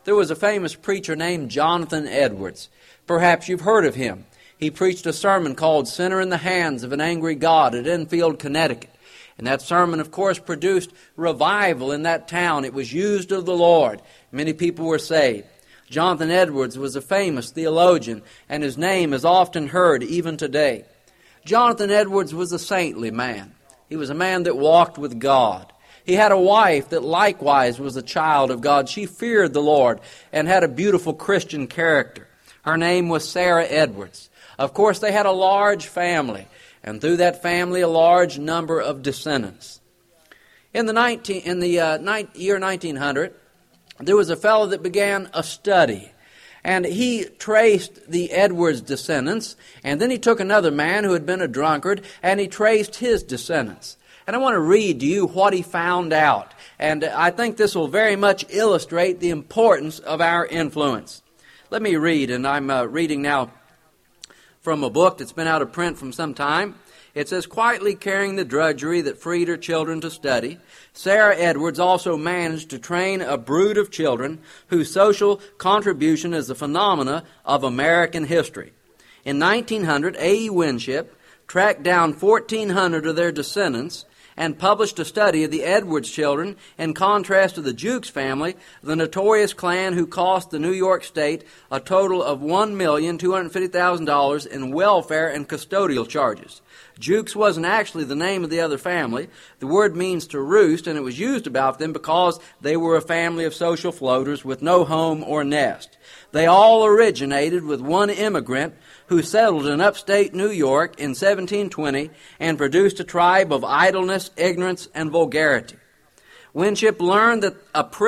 there was a famous preacher named Jonathan Edwards. Perhaps you've heard of him. He preached a sermon called Sinner in the Hands of an Angry God at Enfield, Connecticut. And that sermon, of course, produced revival in that town. It was used of the Lord. Many people were saved. Jonathan Edwards was a famous theologian, and his name is often heard even today. Jonathan Edwards was a saintly man. He was a man that walked with God. He had a wife that likewise was a child of God. She feared the Lord and had a beautiful Christian character. Her name was Sarah Edwards. Of course, they had a large family, and through that family, a large number of descendants. In the year 1900, there was a fellow that began a study, and he traced the Edwards descendants, and then he took another man who had been a drunkard, and he traced his descendants. And I want to read to you what he found out, and I think this will very much illustrate the importance of our influence. Let me read, and I'm reading now from a book that's been out of print from some time. It says, quietly carrying the drudgery that freed her children to study, Sarah Edwards also managed to train a brood of children whose social contribution is a phenomena of American history. In 1900, A.E. Winship tracked down 1,400 of their descendants and published a study of the Edwards children in contrast to the Jukes family, the notorious clan who cost the New York State a total of $1,250,000 in welfare and custodial charges. Jukes wasn't actually the name of the other family. The word means to roost, and it was used about them because they were a family of social floaters with no home or nest. They all originated with one immigrant who settled in upstate New York in 1720 and produced a tribe of idleness, ignorance, and vulgarity. Winship learned that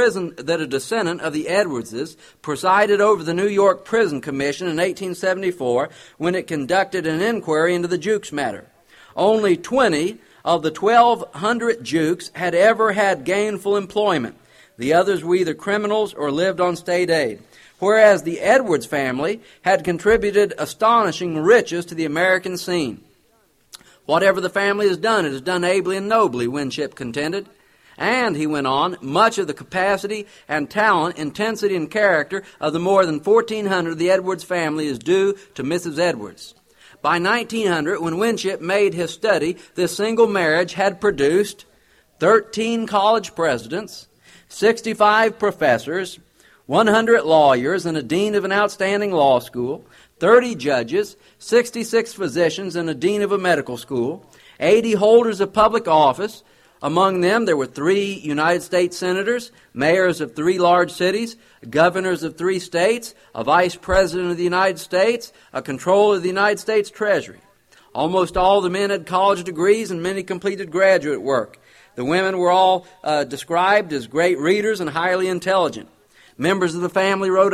a descendant of the Edwardses presided over the New York Prison Commission in 1874 when it conducted an inquiry into the Jukes matter. Only 20 of the 1,200 Jukes had ever had gainful employment. The others were either criminals or lived on state aid, whereas the Edwards family had contributed astonishing riches to the American scene. Whatever the family has done, it has done ably and nobly, Winship contended. And, he went on, much of the capacity and talent, intensity and character of the more than 1,400 of the Edwards family is due to Mrs. Edwards. By 1900, when Winship made his study, this single marriage had produced 13 college presidents, 65 professors, 100 lawyers and a dean of an outstanding law school, 30 judges, 66 physicians and a dean of a medical school, 80 holders of public office. Among them, there were 3 United States senators, mayors of 3 large cities, governors of 3 states, a vice president of the United States, a controller of the United States Treasury. Almost all the men had college degrees and many completed graduate work. The women were all described as great readers and highly intelligent. Members of the family wrote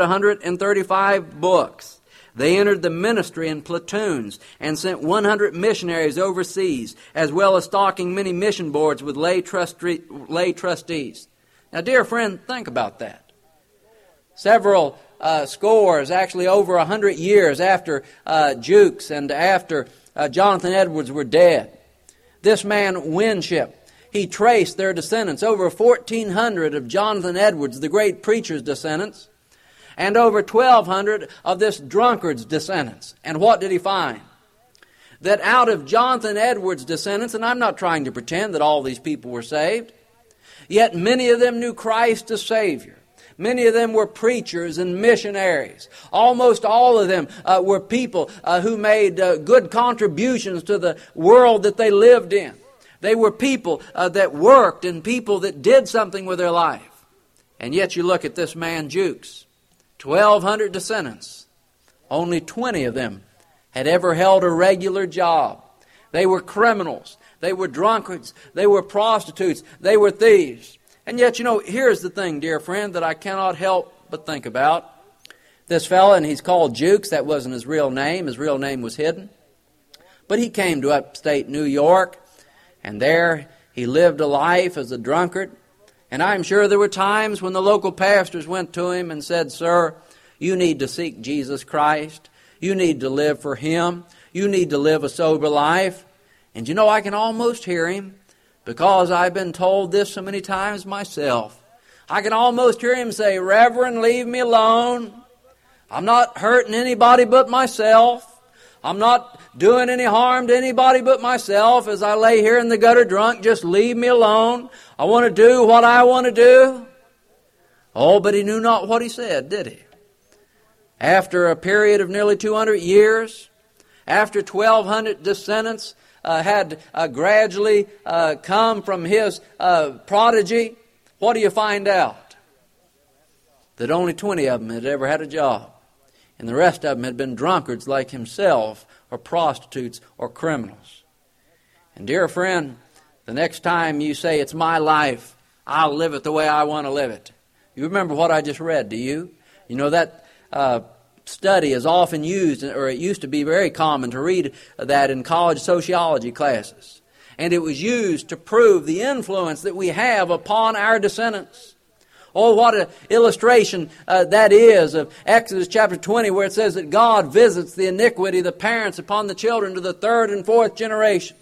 135 books. They entered the ministry in platoons and sent 100 missionaries overseas, as well as stocking many mission boards with lay trustees. Now, dear friend, think about that. Several scores, actually over 100 years after Jukes and after Jonathan Edwards were dead, this man Winship, he traced their descendants, over 1,400 of Jonathan Edwards, the great preacher's descendants, and over 1,200 of this drunkard's descendants. And what did he find? That out of Jonathan Edwards' descendants, and I'm not trying to pretend that all these people were saved, yet many of them knew Christ as Savior. Many of them were preachers and missionaries. Almost all of them were people who made good contributions to the world that they lived in. They were people that worked and people that did something with their life. And yet you look at this man Jukes, 1,200 descendants. Only 20 of them had ever held a regular job. They were criminals. They were drunkards. They were prostitutes. They were thieves. And yet, here's the thing, dear friend, that I cannot help but think about. This fellow, and he's called Jukes. That wasn't his real name. His real name was hidden. But he came to upstate New York, and there he lived a life as a drunkard. And I'm sure there were times when the local pastors went to him and said, "Sir, you need to seek Jesus Christ. You need to live for Him. You need to live a sober life." And I can almost hear him, because I've been told this so many times myself. I can almost hear him say, "Reverend, leave me alone. I'm not hurting anybody but myself. I'm not doing any harm to anybody but myself as I lay here in the gutter drunk. Just leave me alone. I want to do what I want to do." Oh, but he knew not what he said, did he? After a period of nearly 200 years, after 1,200 descendants had gradually come from his prodigy, what do you find out? That only 20 of them had ever had a job. And the rest of them had been drunkards like himself, or prostitutes, or criminals. And dear friend, the next time you say, "It's my life, I'll live it the way I want to live it," you remember what I just read, do you? You know, that study is often used, or it used to be very common to read that in college sociology classes. And it was used to prove the influence that we have upon our descendants. Oh, what an illustration that is of Exodus chapter 20, where it says that God visits the iniquity of the parents upon the children to the third and fourth generation.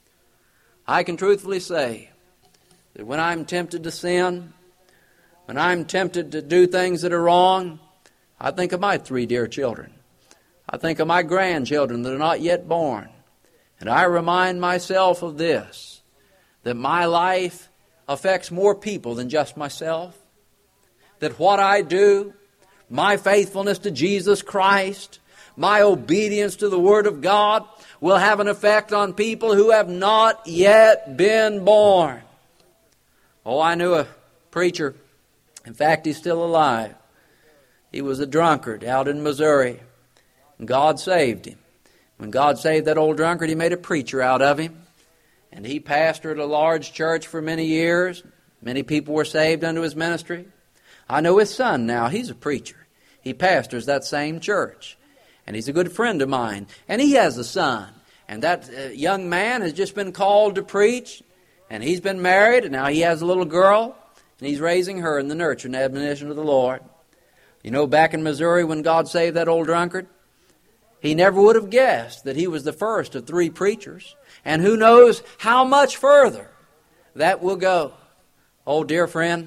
I can truthfully say that when I'm tempted to sin, when I'm tempted to do things that are wrong, I think of my 3 dear children. I think of my grandchildren that are not yet born. And I remind myself of this, that my life affects more people than just myself. That what I do, my faithfulness to Jesus Christ, my obedience to the Word of God, will have an effect on people who have not yet been born. Oh, I knew a preacher. In fact, he's still alive. He was a drunkard out in Missouri. And God saved him. When God saved that old drunkard, He made a preacher out of him. And he pastored a large church for many years. Many people were saved unto his ministry. I know his son now. He's a preacher. He pastors that same church. And he's a good friend of mine. And he has a son. And that young man has just been called to preach. And he's been married. And now he has a little girl. And he's raising her in the nurture and admonition of the Lord. You know, back in Missouri when God saved that old drunkard, he never would have guessed that he was the first of 3 preachers. And who knows how much further that will go. Oh, dear friend,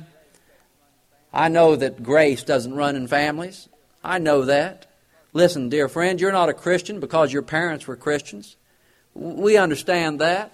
I know that grace doesn't run in families. I know that. Listen, dear friend, you're not a Christian because your parents were Christians. We understand that.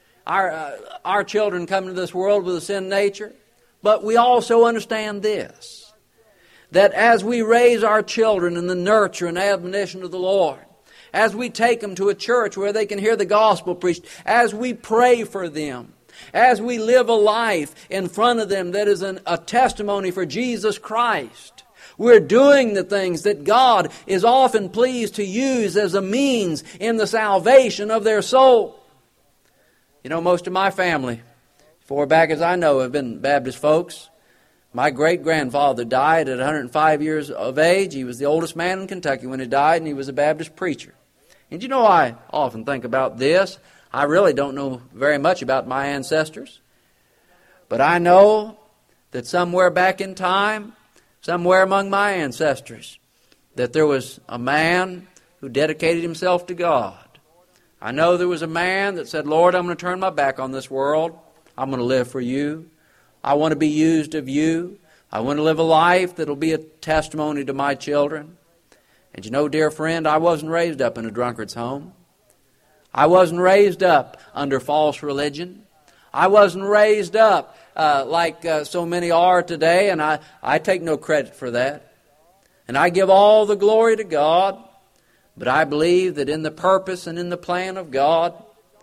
Our children come into this world with a sin nature. But we also understand this, that as we raise our children in the nurture and admonition of the Lord, as we take them to a church where they can hear the gospel preached, as we pray for them, as we live a life in front of them that is a testimony for Jesus Christ, we're doing the things that God is often pleased to use as a means in the salvation of their soul. You know, most of my family, far back as I know, have been Baptist folks. My great-grandfather died at 105 years of age. He was the oldest man in Kentucky when he died, and he was a Baptist preacher. And you know, I often think about this. I really don't know very much about my ancestors. But I know that somewhere back in time, somewhere among my ancestors, that there was a man who dedicated himself to God. I know there was a man that said, "Lord, I'm going to turn my back on this world. I'm going to live for you. I want to be used of you. I want to live a life that will be a testimony to my children." And you know, dear friend, I wasn't raised up in a drunkard's home. I wasn't raised up under false religion. I wasn't raised up like so many are today, and I take no credit for that. And I give all the glory to God. But I believe that in the purpose and in the plan of God,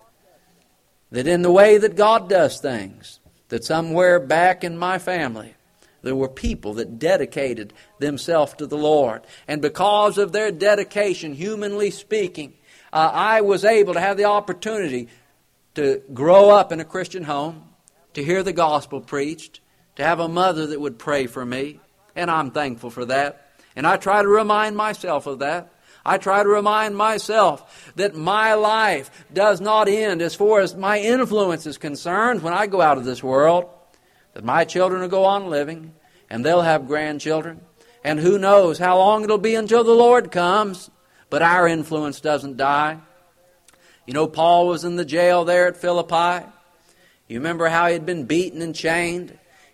that in the way that God does things, that somewhere back in my family, there were people that dedicated themselves to the Lord. And because of their dedication, humanly speaking, I was able to have the opportunity to grow up in a Christian home, to hear the gospel preached, to have a mother that would pray for me. And I'm thankful for that. And I try to remind myself of that. I try to remind myself that my life does not end as far as my influence is concerned when I go out of this world. That my children will go on living, and they'll have grandchildren. And who knows how long it'll be until the Lord comes. But our influence doesn't die. You know, Paul was in the jail there at Philippi. You remember how he had been beaten and chained.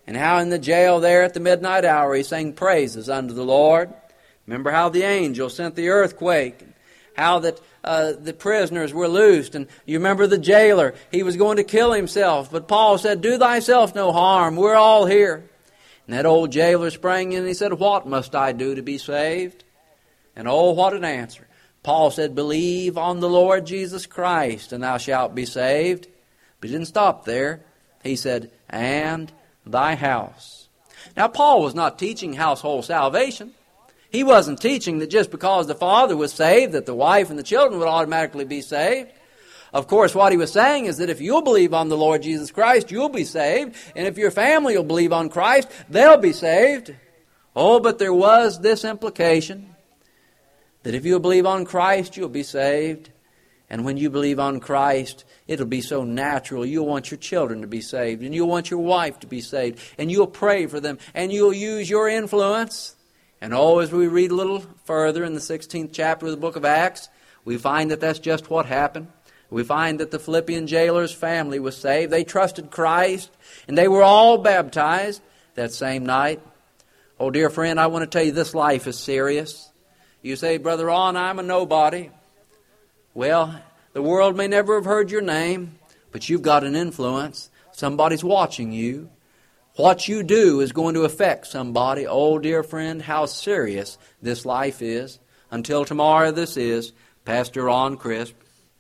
and how in the jail there at the midnight hour he sang praises unto the Lord. Remember how the angel sent the earthquake, and how that the prisoners were loosed. And you remember the jailer, he was going to kill himself, but Paul said, do thyself no harm, we're all here. And that old jailer sprang in and he said, what must I do to be saved? And oh, what an answer. Paul said, believe on the Lord Jesus Christ, and thou shalt be saved. But he didn't stop there. He said, and thy house. Now, Paul was not teaching household salvation. He wasn't teaching that just because the father was saved, that the wife and the children would automatically be saved. Of course, what he was saying is that if you'll believe on the Lord Jesus Christ, you'll be saved. And if your family will believe on Christ, they'll be saved. Oh, but there was this implication, that if you'll believe on Christ, you'll be saved. And when you believe on Christ, it'll be so natural. You'll want your children to be saved, and you'll want your wife to be saved, and you'll pray for them, and you'll use your influence. And oh, as we read a little further in the 16th chapter of the book of Acts, we find that that's just what happened. We find that the Philippian jailer's family was saved. They trusted Christ, and they were all baptized that same night. Oh, dear friend, I want to tell you, this life is serious. You say, Brother Ron, I'm a nobody. Well, the world may never have heard your name, but you've got an influence. Somebody's watching you. What you do is going to affect somebody. Oh, dear friend, how serious this life is. Until tomorrow, this is Pastor Ron Crisp.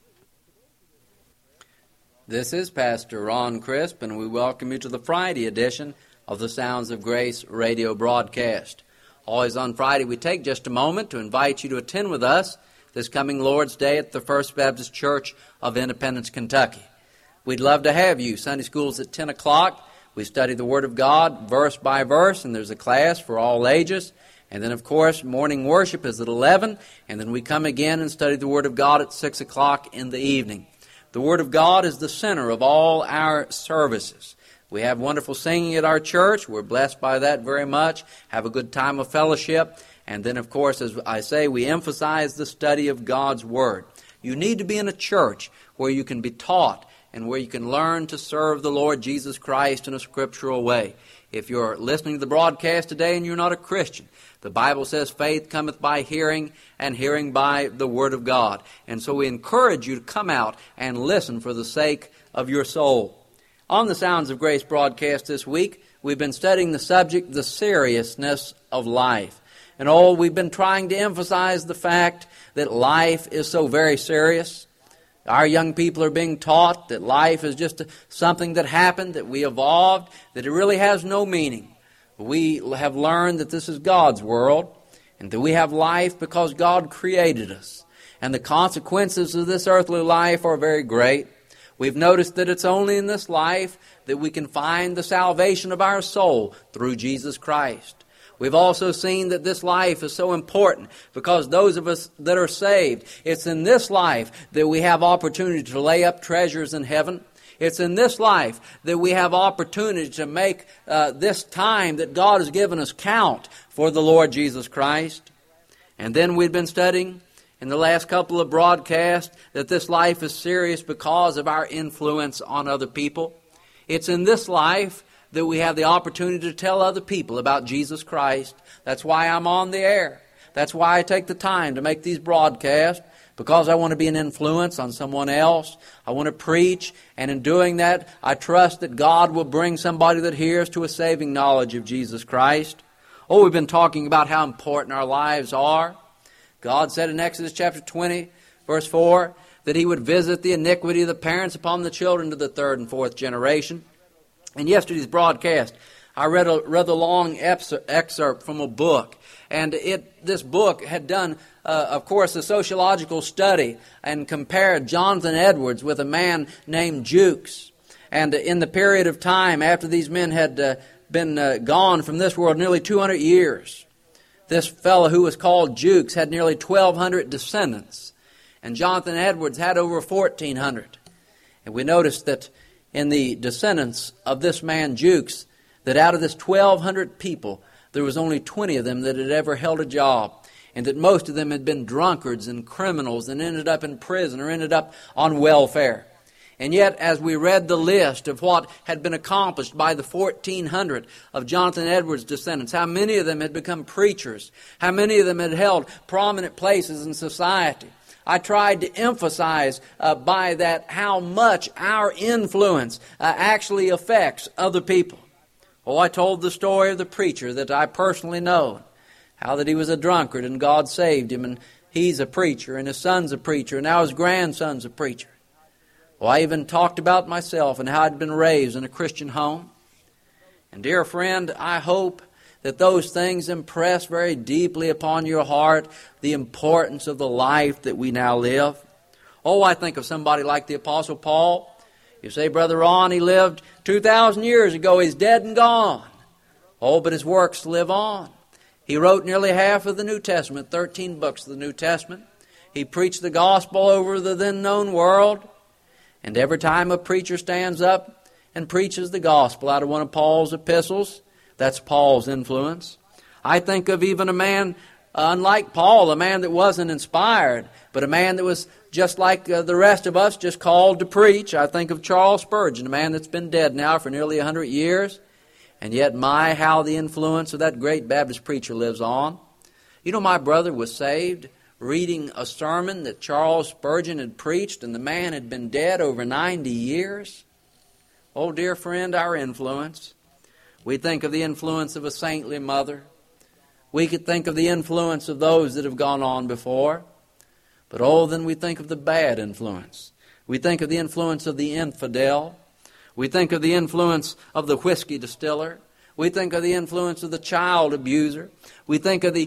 This is Pastor Ron Crisp, and we welcome you to the Friday edition of the Sounds of Grace radio broadcast. Always on Friday, we take just a moment to invite you to attend with us this coming Lord's Day at the First Baptist Church of Independence, Kentucky. We'd love to have you. Sunday school's at 10 o'clock. We study the Word of God verse by verse, and there's a class for all ages. And then, of course, morning worship is at 11, and then we come again and study the Word of God at 6 o'clock in the evening. The Word of God is the center of all our services. We have wonderful singing at our church. We're blessed by that very much. Have a good time of fellowship. And then, of course, as I say, we emphasize the study of God's Word. You need to be in a church where you can be taught and where you can learn to serve the Lord Jesus Christ in a scriptural way. If you're listening to the broadcast today and you're not a Christian, the Bible says faith cometh by hearing, and hearing by the Word of God. And so we encourage you to come out and listen for the sake of your soul. On the Sounds of Grace broadcast this week, we've been studying the subject, the seriousness of life. And we've been trying to emphasize the fact that life is so very serious. Our young people are being taught that life is just something that happened, that we evolved, that it really has no meaning. We have learned that this is God's world, and that we have life because God created us. And the consequences of this earthly life are very great. We've noticed that it's only in this life that we can find the salvation of our soul through Jesus Christ. We've also seen that this life is so important because those of us that are saved, it's in this life that we have opportunity to lay up treasures in heaven. It's in this life that we have opportunity to make this time that God has given us count for the Lord Jesus Christ. And then we've been studying in the last couple of broadcasts that this life is serious because of our influence on other people. It's in this life that we have the opportunity to tell other people about Jesus Christ. That's why I'm on the air. That's why I take the time to make these broadcasts, because I want to be an influence on someone else. I want to preach, and in doing that, I trust that God will bring somebody that hears to a saving knowledge of Jesus Christ. We've been talking about how important our lives are. God said in Exodus chapter 20, verse 4, that He would visit the iniquity of the parents upon the children to the third and fourth generation. In yesterday's broadcast, I read a rather long excerpt from a book. And this book had done, of course, a sociological study and compared Jonathan Edwards with a man named Jukes. And in the period of time after these men had been gone from this world, nearly 200 years, this fellow who was called Jukes had nearly 1,200 descendants. And Jonathan Edwards had over 1,400. And we noticed that in the descendants of this man Jukes, that out of this 1,200 people, there was only 20 of them that had ever held a job, and that most of them had been drunkards and criminals and ended up in prison or ended up on welfare. And yet, as we read the list of what had been accomplished by the 1,400 of Jonathan Edwards' descendants, how many of them had become preachers, how many of them had held prominent places in society, I tried to emphasize by that how much our influence actually affects other people. Oh, I told the story of the preacher that I personally know, how that he was a drunkard and God saved him, and he's a preacher, and his son's a preacher, and now his grandson's a preacher. Well, I even talked about myself and how I'd been raised in a Christian home. And dear friend, I hope that those things impress very deeply upon your heart the importance of the life that we now live. Oh, I think of somebody like the Apostle Paul. You say, Brother Ron, he lived 2,000 years ago. He's dead and gone. Oh, but his works live on. He wrote nearly half of the New Testament, 13 books of the New Testament. He preached the gospel over the then known world. And every time a preacher stands up and preaches the gospel out of one of Paul's epistles, that's Paul's influence. I think of even a man unlike Paul, a man that wasn't inspired, but a man that was just like the rest of us, just called to preach. I think of Charles Spurgeon, a man that's been dead now for nearly 100 years. And yet, how the influence of that great Baptist preacher lives on. You know, my brother was saved reading a sermon that Charles Spurgeon had preached, and the man had been dead over 90 years. Oh, dear friend, our influence. We think of the influence of a saintly mother. We could think of the influence of those that have gone on before. But oh, then we think of the bad influence. We think of the influence of the infidel. We think of the influence of the whiskey distiller. We think of the influence of the child abuser. We think of the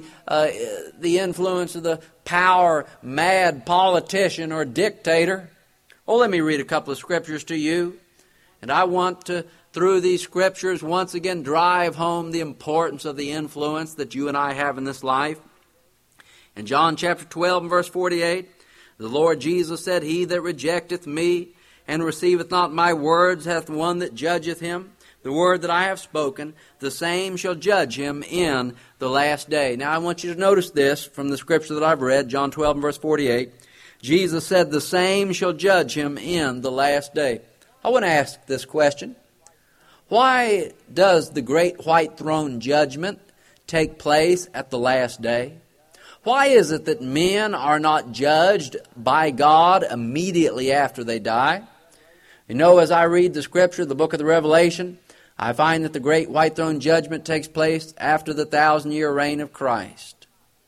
influence of the power-mad politician or dictator. Oh, let me read a couple of scriptures to you. And I want to, through these scriptures, once again drive home the importance of the influence that you and I have in this life. In John chapter 12 and verse 48, the Lord Jesus said, He that rejecteth me and receiveth not my words hath one that judgeth him. The word that I have spoken, the same shall judge him in the last day. Now I want you to notice this from the scripture that I've read, John 12 and verse 48. Jesus said, the same shall judge him in the last day. I want to ask this question. Why does the great white throne judgment take place at the last day? Why is it that men are not judged by God immediately after they die? You know, as I read the scripture, the book of the Revelation, I find that the great white throne judgment takes place after the 1,000-year reign of Christ.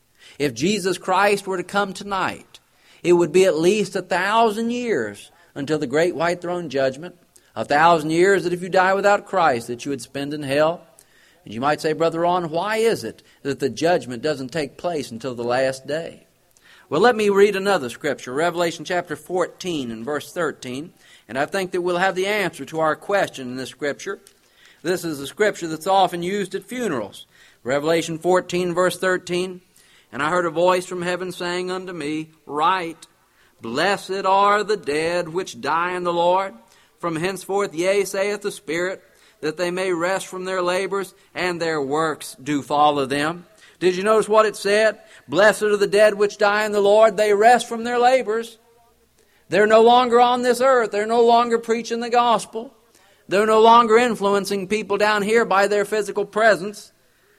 If Jesus Christ were to come tonight, it would be at least 1,000 years until the great white throne judgment. 1,000 years that if you die without Christ that you would spend in hell. And you might say, Brother Ron, why is it that the judgment doesn't take place until the last day? Well, let me read another scripture, Revelation chapter 14 and verse 13. And I think that we'll have the answer to our question in this scripture. This is a scripture that's often used at funerals. Revelation 14 verse 13. And I heard a voice from heaven saying unto me, Write, Blessed are the dead which die in the Lord. From henceforth, yea, saith the Spirit, that they may rest from their labors, and their works do follow them. Did you notice what it said? Blessed are the dead which die in the Lord. They rest from their labors. They're no longer on this earth. They're no longer preaching the gospel. They're no longer influencing people down here by their physical presence.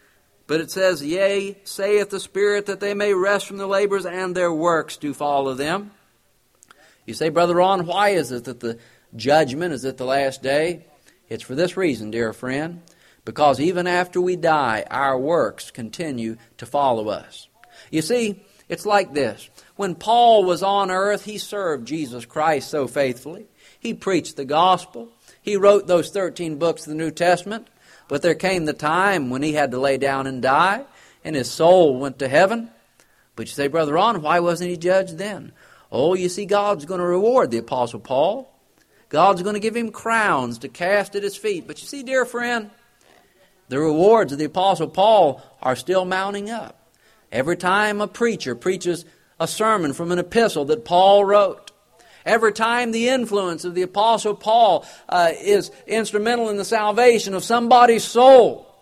But it says, Yea, saith the Spirit, that they may rest from their labors, and their works do follow them. You say, Brother Ron, why is it that the judgment is at the last day? It's for this reason, dear friend, because even after we die, our works continue to follow us. You see, it's like this. When Paul was on earth, he served Jesus Christ so faithfully. He preached the gospel. He wrote those 13 books of the New Testament. But there came the time when he had to lay down and die, and his soul went to heaven. But you say, Brother Ron, why wasn't he judged then? Oh, you see, God's going to reward the Apostle Paul. God's going to give him crowns to cast at his feet. But you see, dear friend, the rewards of the Apostle Paul are still mounting up. Every time a preacher preaches a sermon from an epistle that Paul wrote, every time the influence of the Apostle Paul is instrumental in the salvation of somebody's soul,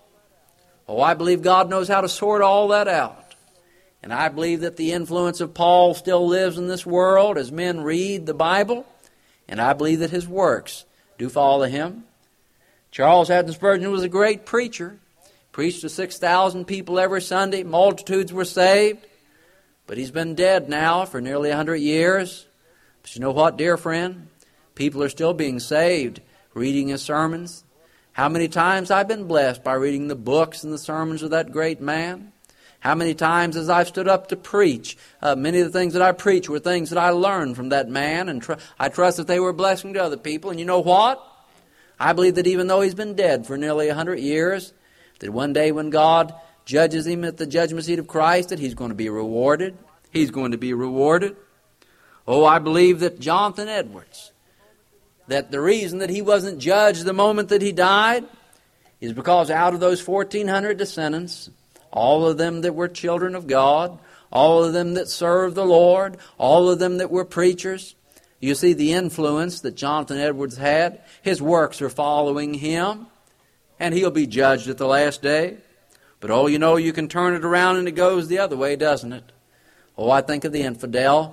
oh, I believe God knows how to sort all that out. And I believe that the influence of Paul still lives in this world as men read the Bible. and I believe that his works do follow him. Charles Haddon Spurgeon was a great preacher. Preached to 6,000 people every Sunday. Multitudes were saved. But he's been dead now for nearly 100 years. But you know what, dear friend? People are still being saved reading his sermons. How many times I've been blessed by reading the books and the sermons of that great man. How many times as I've stood up to preach, many of the things that I preach were things that I learned from that man, and I trust that they were a blessing to other people. And you know what? I believe that even though he's been dead for nearly 100 years, that one day when God judges him at the judgment seat of Christ, that he's going to be rewarded. He's going to be rewarded. Oh, I believe that Jonathan Edwards, that the reason that he wasn't judged the moment that he died is because out of those 1,400 descendants, all of them that were children of God, all of them that served the Lord, all of them that were preachers, you see the influence that Jonathan Edwards had. His works are following him, and he'll be judged at the last day. But oh, you know, you can turn it around and it goes the other way, doesn't it? Oh, I think of the infidel.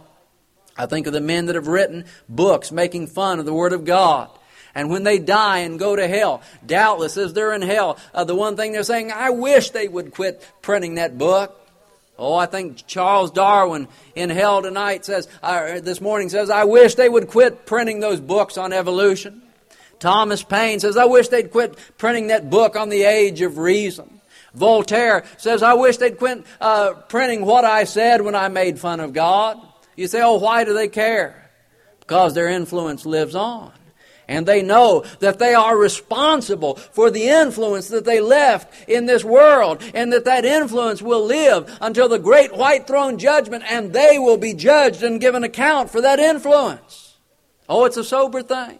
I think of the men that have written books making fun of the Word of God. And when they die and go to hell, doubtless as they're in hell, the one thing they're saying, I wish they would quit printing that book. Oh, I think Charles Darwin in hell tonight says, this morning says, I wish they would quit printing those books on evolution. Thomas Paine says, I wish they'd quit printing that book on the age of reason. Voltaire says, I wish they'd quit printing what I said when I made fun of God. You say, oh, why do they care? Because their influence lives on. And they know that they are responsible for the influence that they left in this world, and that influence will live until the great white throne judgment, and they will be judged and given account for that influence. Oh, it's a sober thing.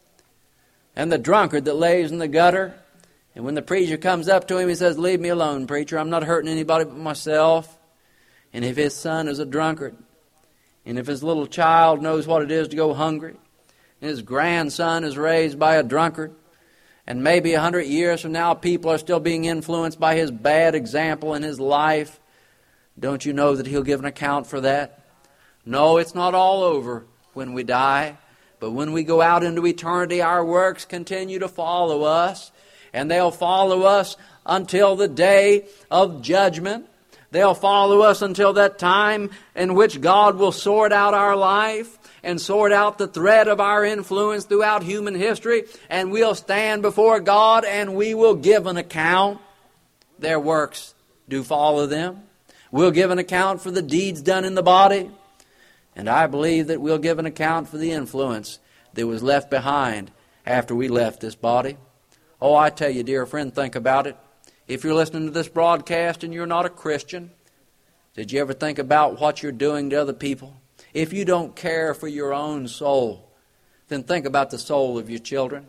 And the drunkard that lays in the gutter, and when the preacher comes up to him, he says, leave me alone, preacher. I'm not hurting anybody but myself. And if his son is a drunkard, and if his little child knows what it is to go hungry, and his grandson is raised by a drunkard, and maybe 100 years from now people are still being influenced by his bad example in his life, don't you know that he'll give an account for that? No, it's not all over when we die, but when we go out into eternity, our works continue to follow us, and they'll follow us until the day of judgment. They'll follow us until that time in which God will sort out our life and sort out the thread of our influence throughout human history, and we'll stand before God and we will give an account. Their works do follow them. We'll give an account for the deeds done in the body, and I believe that we'll give an account for the influence that was left behind after we left this body. Oh, I tell you, dear friend, think about it. If you're listening to this broadcast and you're not a Christian, did you ever think about what you're doing to other people? If you don't care for your own soul, then think about the soul of your children.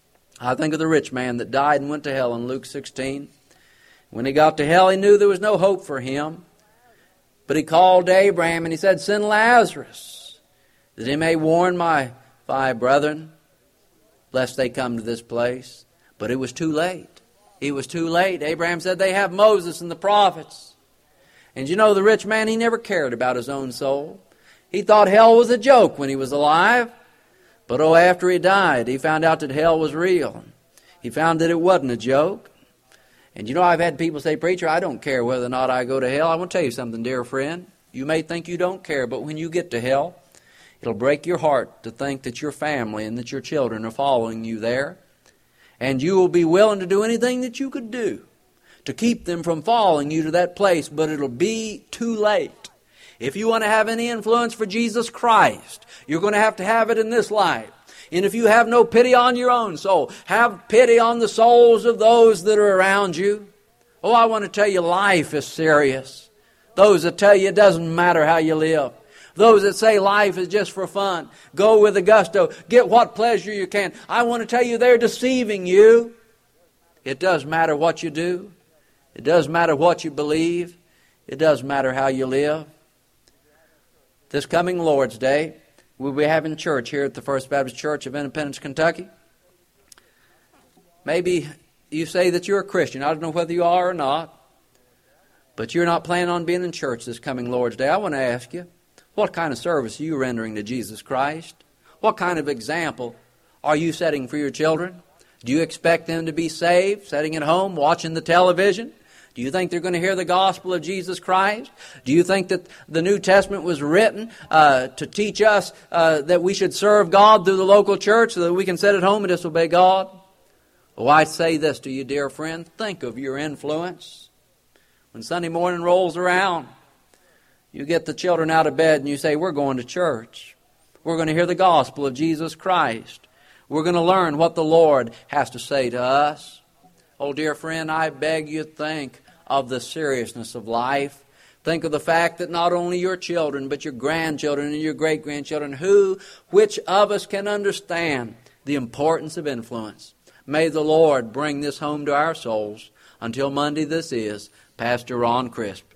I think of the rich man that died and went to hell in Luke 16. When he got to hell, he knew there was no hope for him. But he called to Abraham and he said, send Lazarus, that he may warn my 5 brethren, lest they come to this place. But it was too late. It was too late. Abraham said, they have Moses and the prophets. And you know, the rich man, he never cared about his own soul. He thought hell was a joke when he was alive. But oh, after he died, he found out that hell was real. He found that it wasn't a joke. And you know, I've had people say, preacher, I don't care whether or not I go to hell. I want to tell you something, dear friend. You may think you don't care, but when you get to hell, it'll break your heart to think that your family and that your children are following you there. And you will be willing to do anything that you could do to keep them from following you to that place, but it'll be too late. If you want to have any influence for Jesus Christ, you're going to have it in this life. And if you have no pity on your own soul, have pity on the souls of those that are around you. Oh, I want to tell you, life is serious. Those that tell you it doesn't matter how you live. Those that say life is just for fun. Go with the gusto. Get what pleasure you can. I want to tell you, they're deceiving you. It does matter what you do. It does matter what you believe. It does matter how you live. This coming Lord's Day, we'll be having church here at the First Baptist Church of Independence, Kentucky. Maybe you say that you're a Christian. I don't know whether you are or not. But you're not planning on being in church this coming Lord's Day. I want to ask you, what kind of service are you rendering to Jesus Christ? What kind of example are you setting for your children? Do you expect them to be saved, sitting at home, watching the television? Do you think they're going to hear the gospel of Jesus Christ? Do you think that the New Testament was written to teach us that we should serve God through the local church so that we can sit at home and disobey God? Well, I say this to you, dear friend. Think of your influence. When Sunday morning rolls around, you get the children out of bed and you say, we're going to church. We're going to hear the gospel of Jesus Christ. We're going to learn what the Lord has to say to us. Oh, dear friend, I beg you think of the seriousness of life. Think of the fact that not only your children, but your grandchildren and your great-grandchildren, which of us can understand the importance of influence? May the Lord bring this home to our souls. Until Monday, this is Pastor Ron Crisp.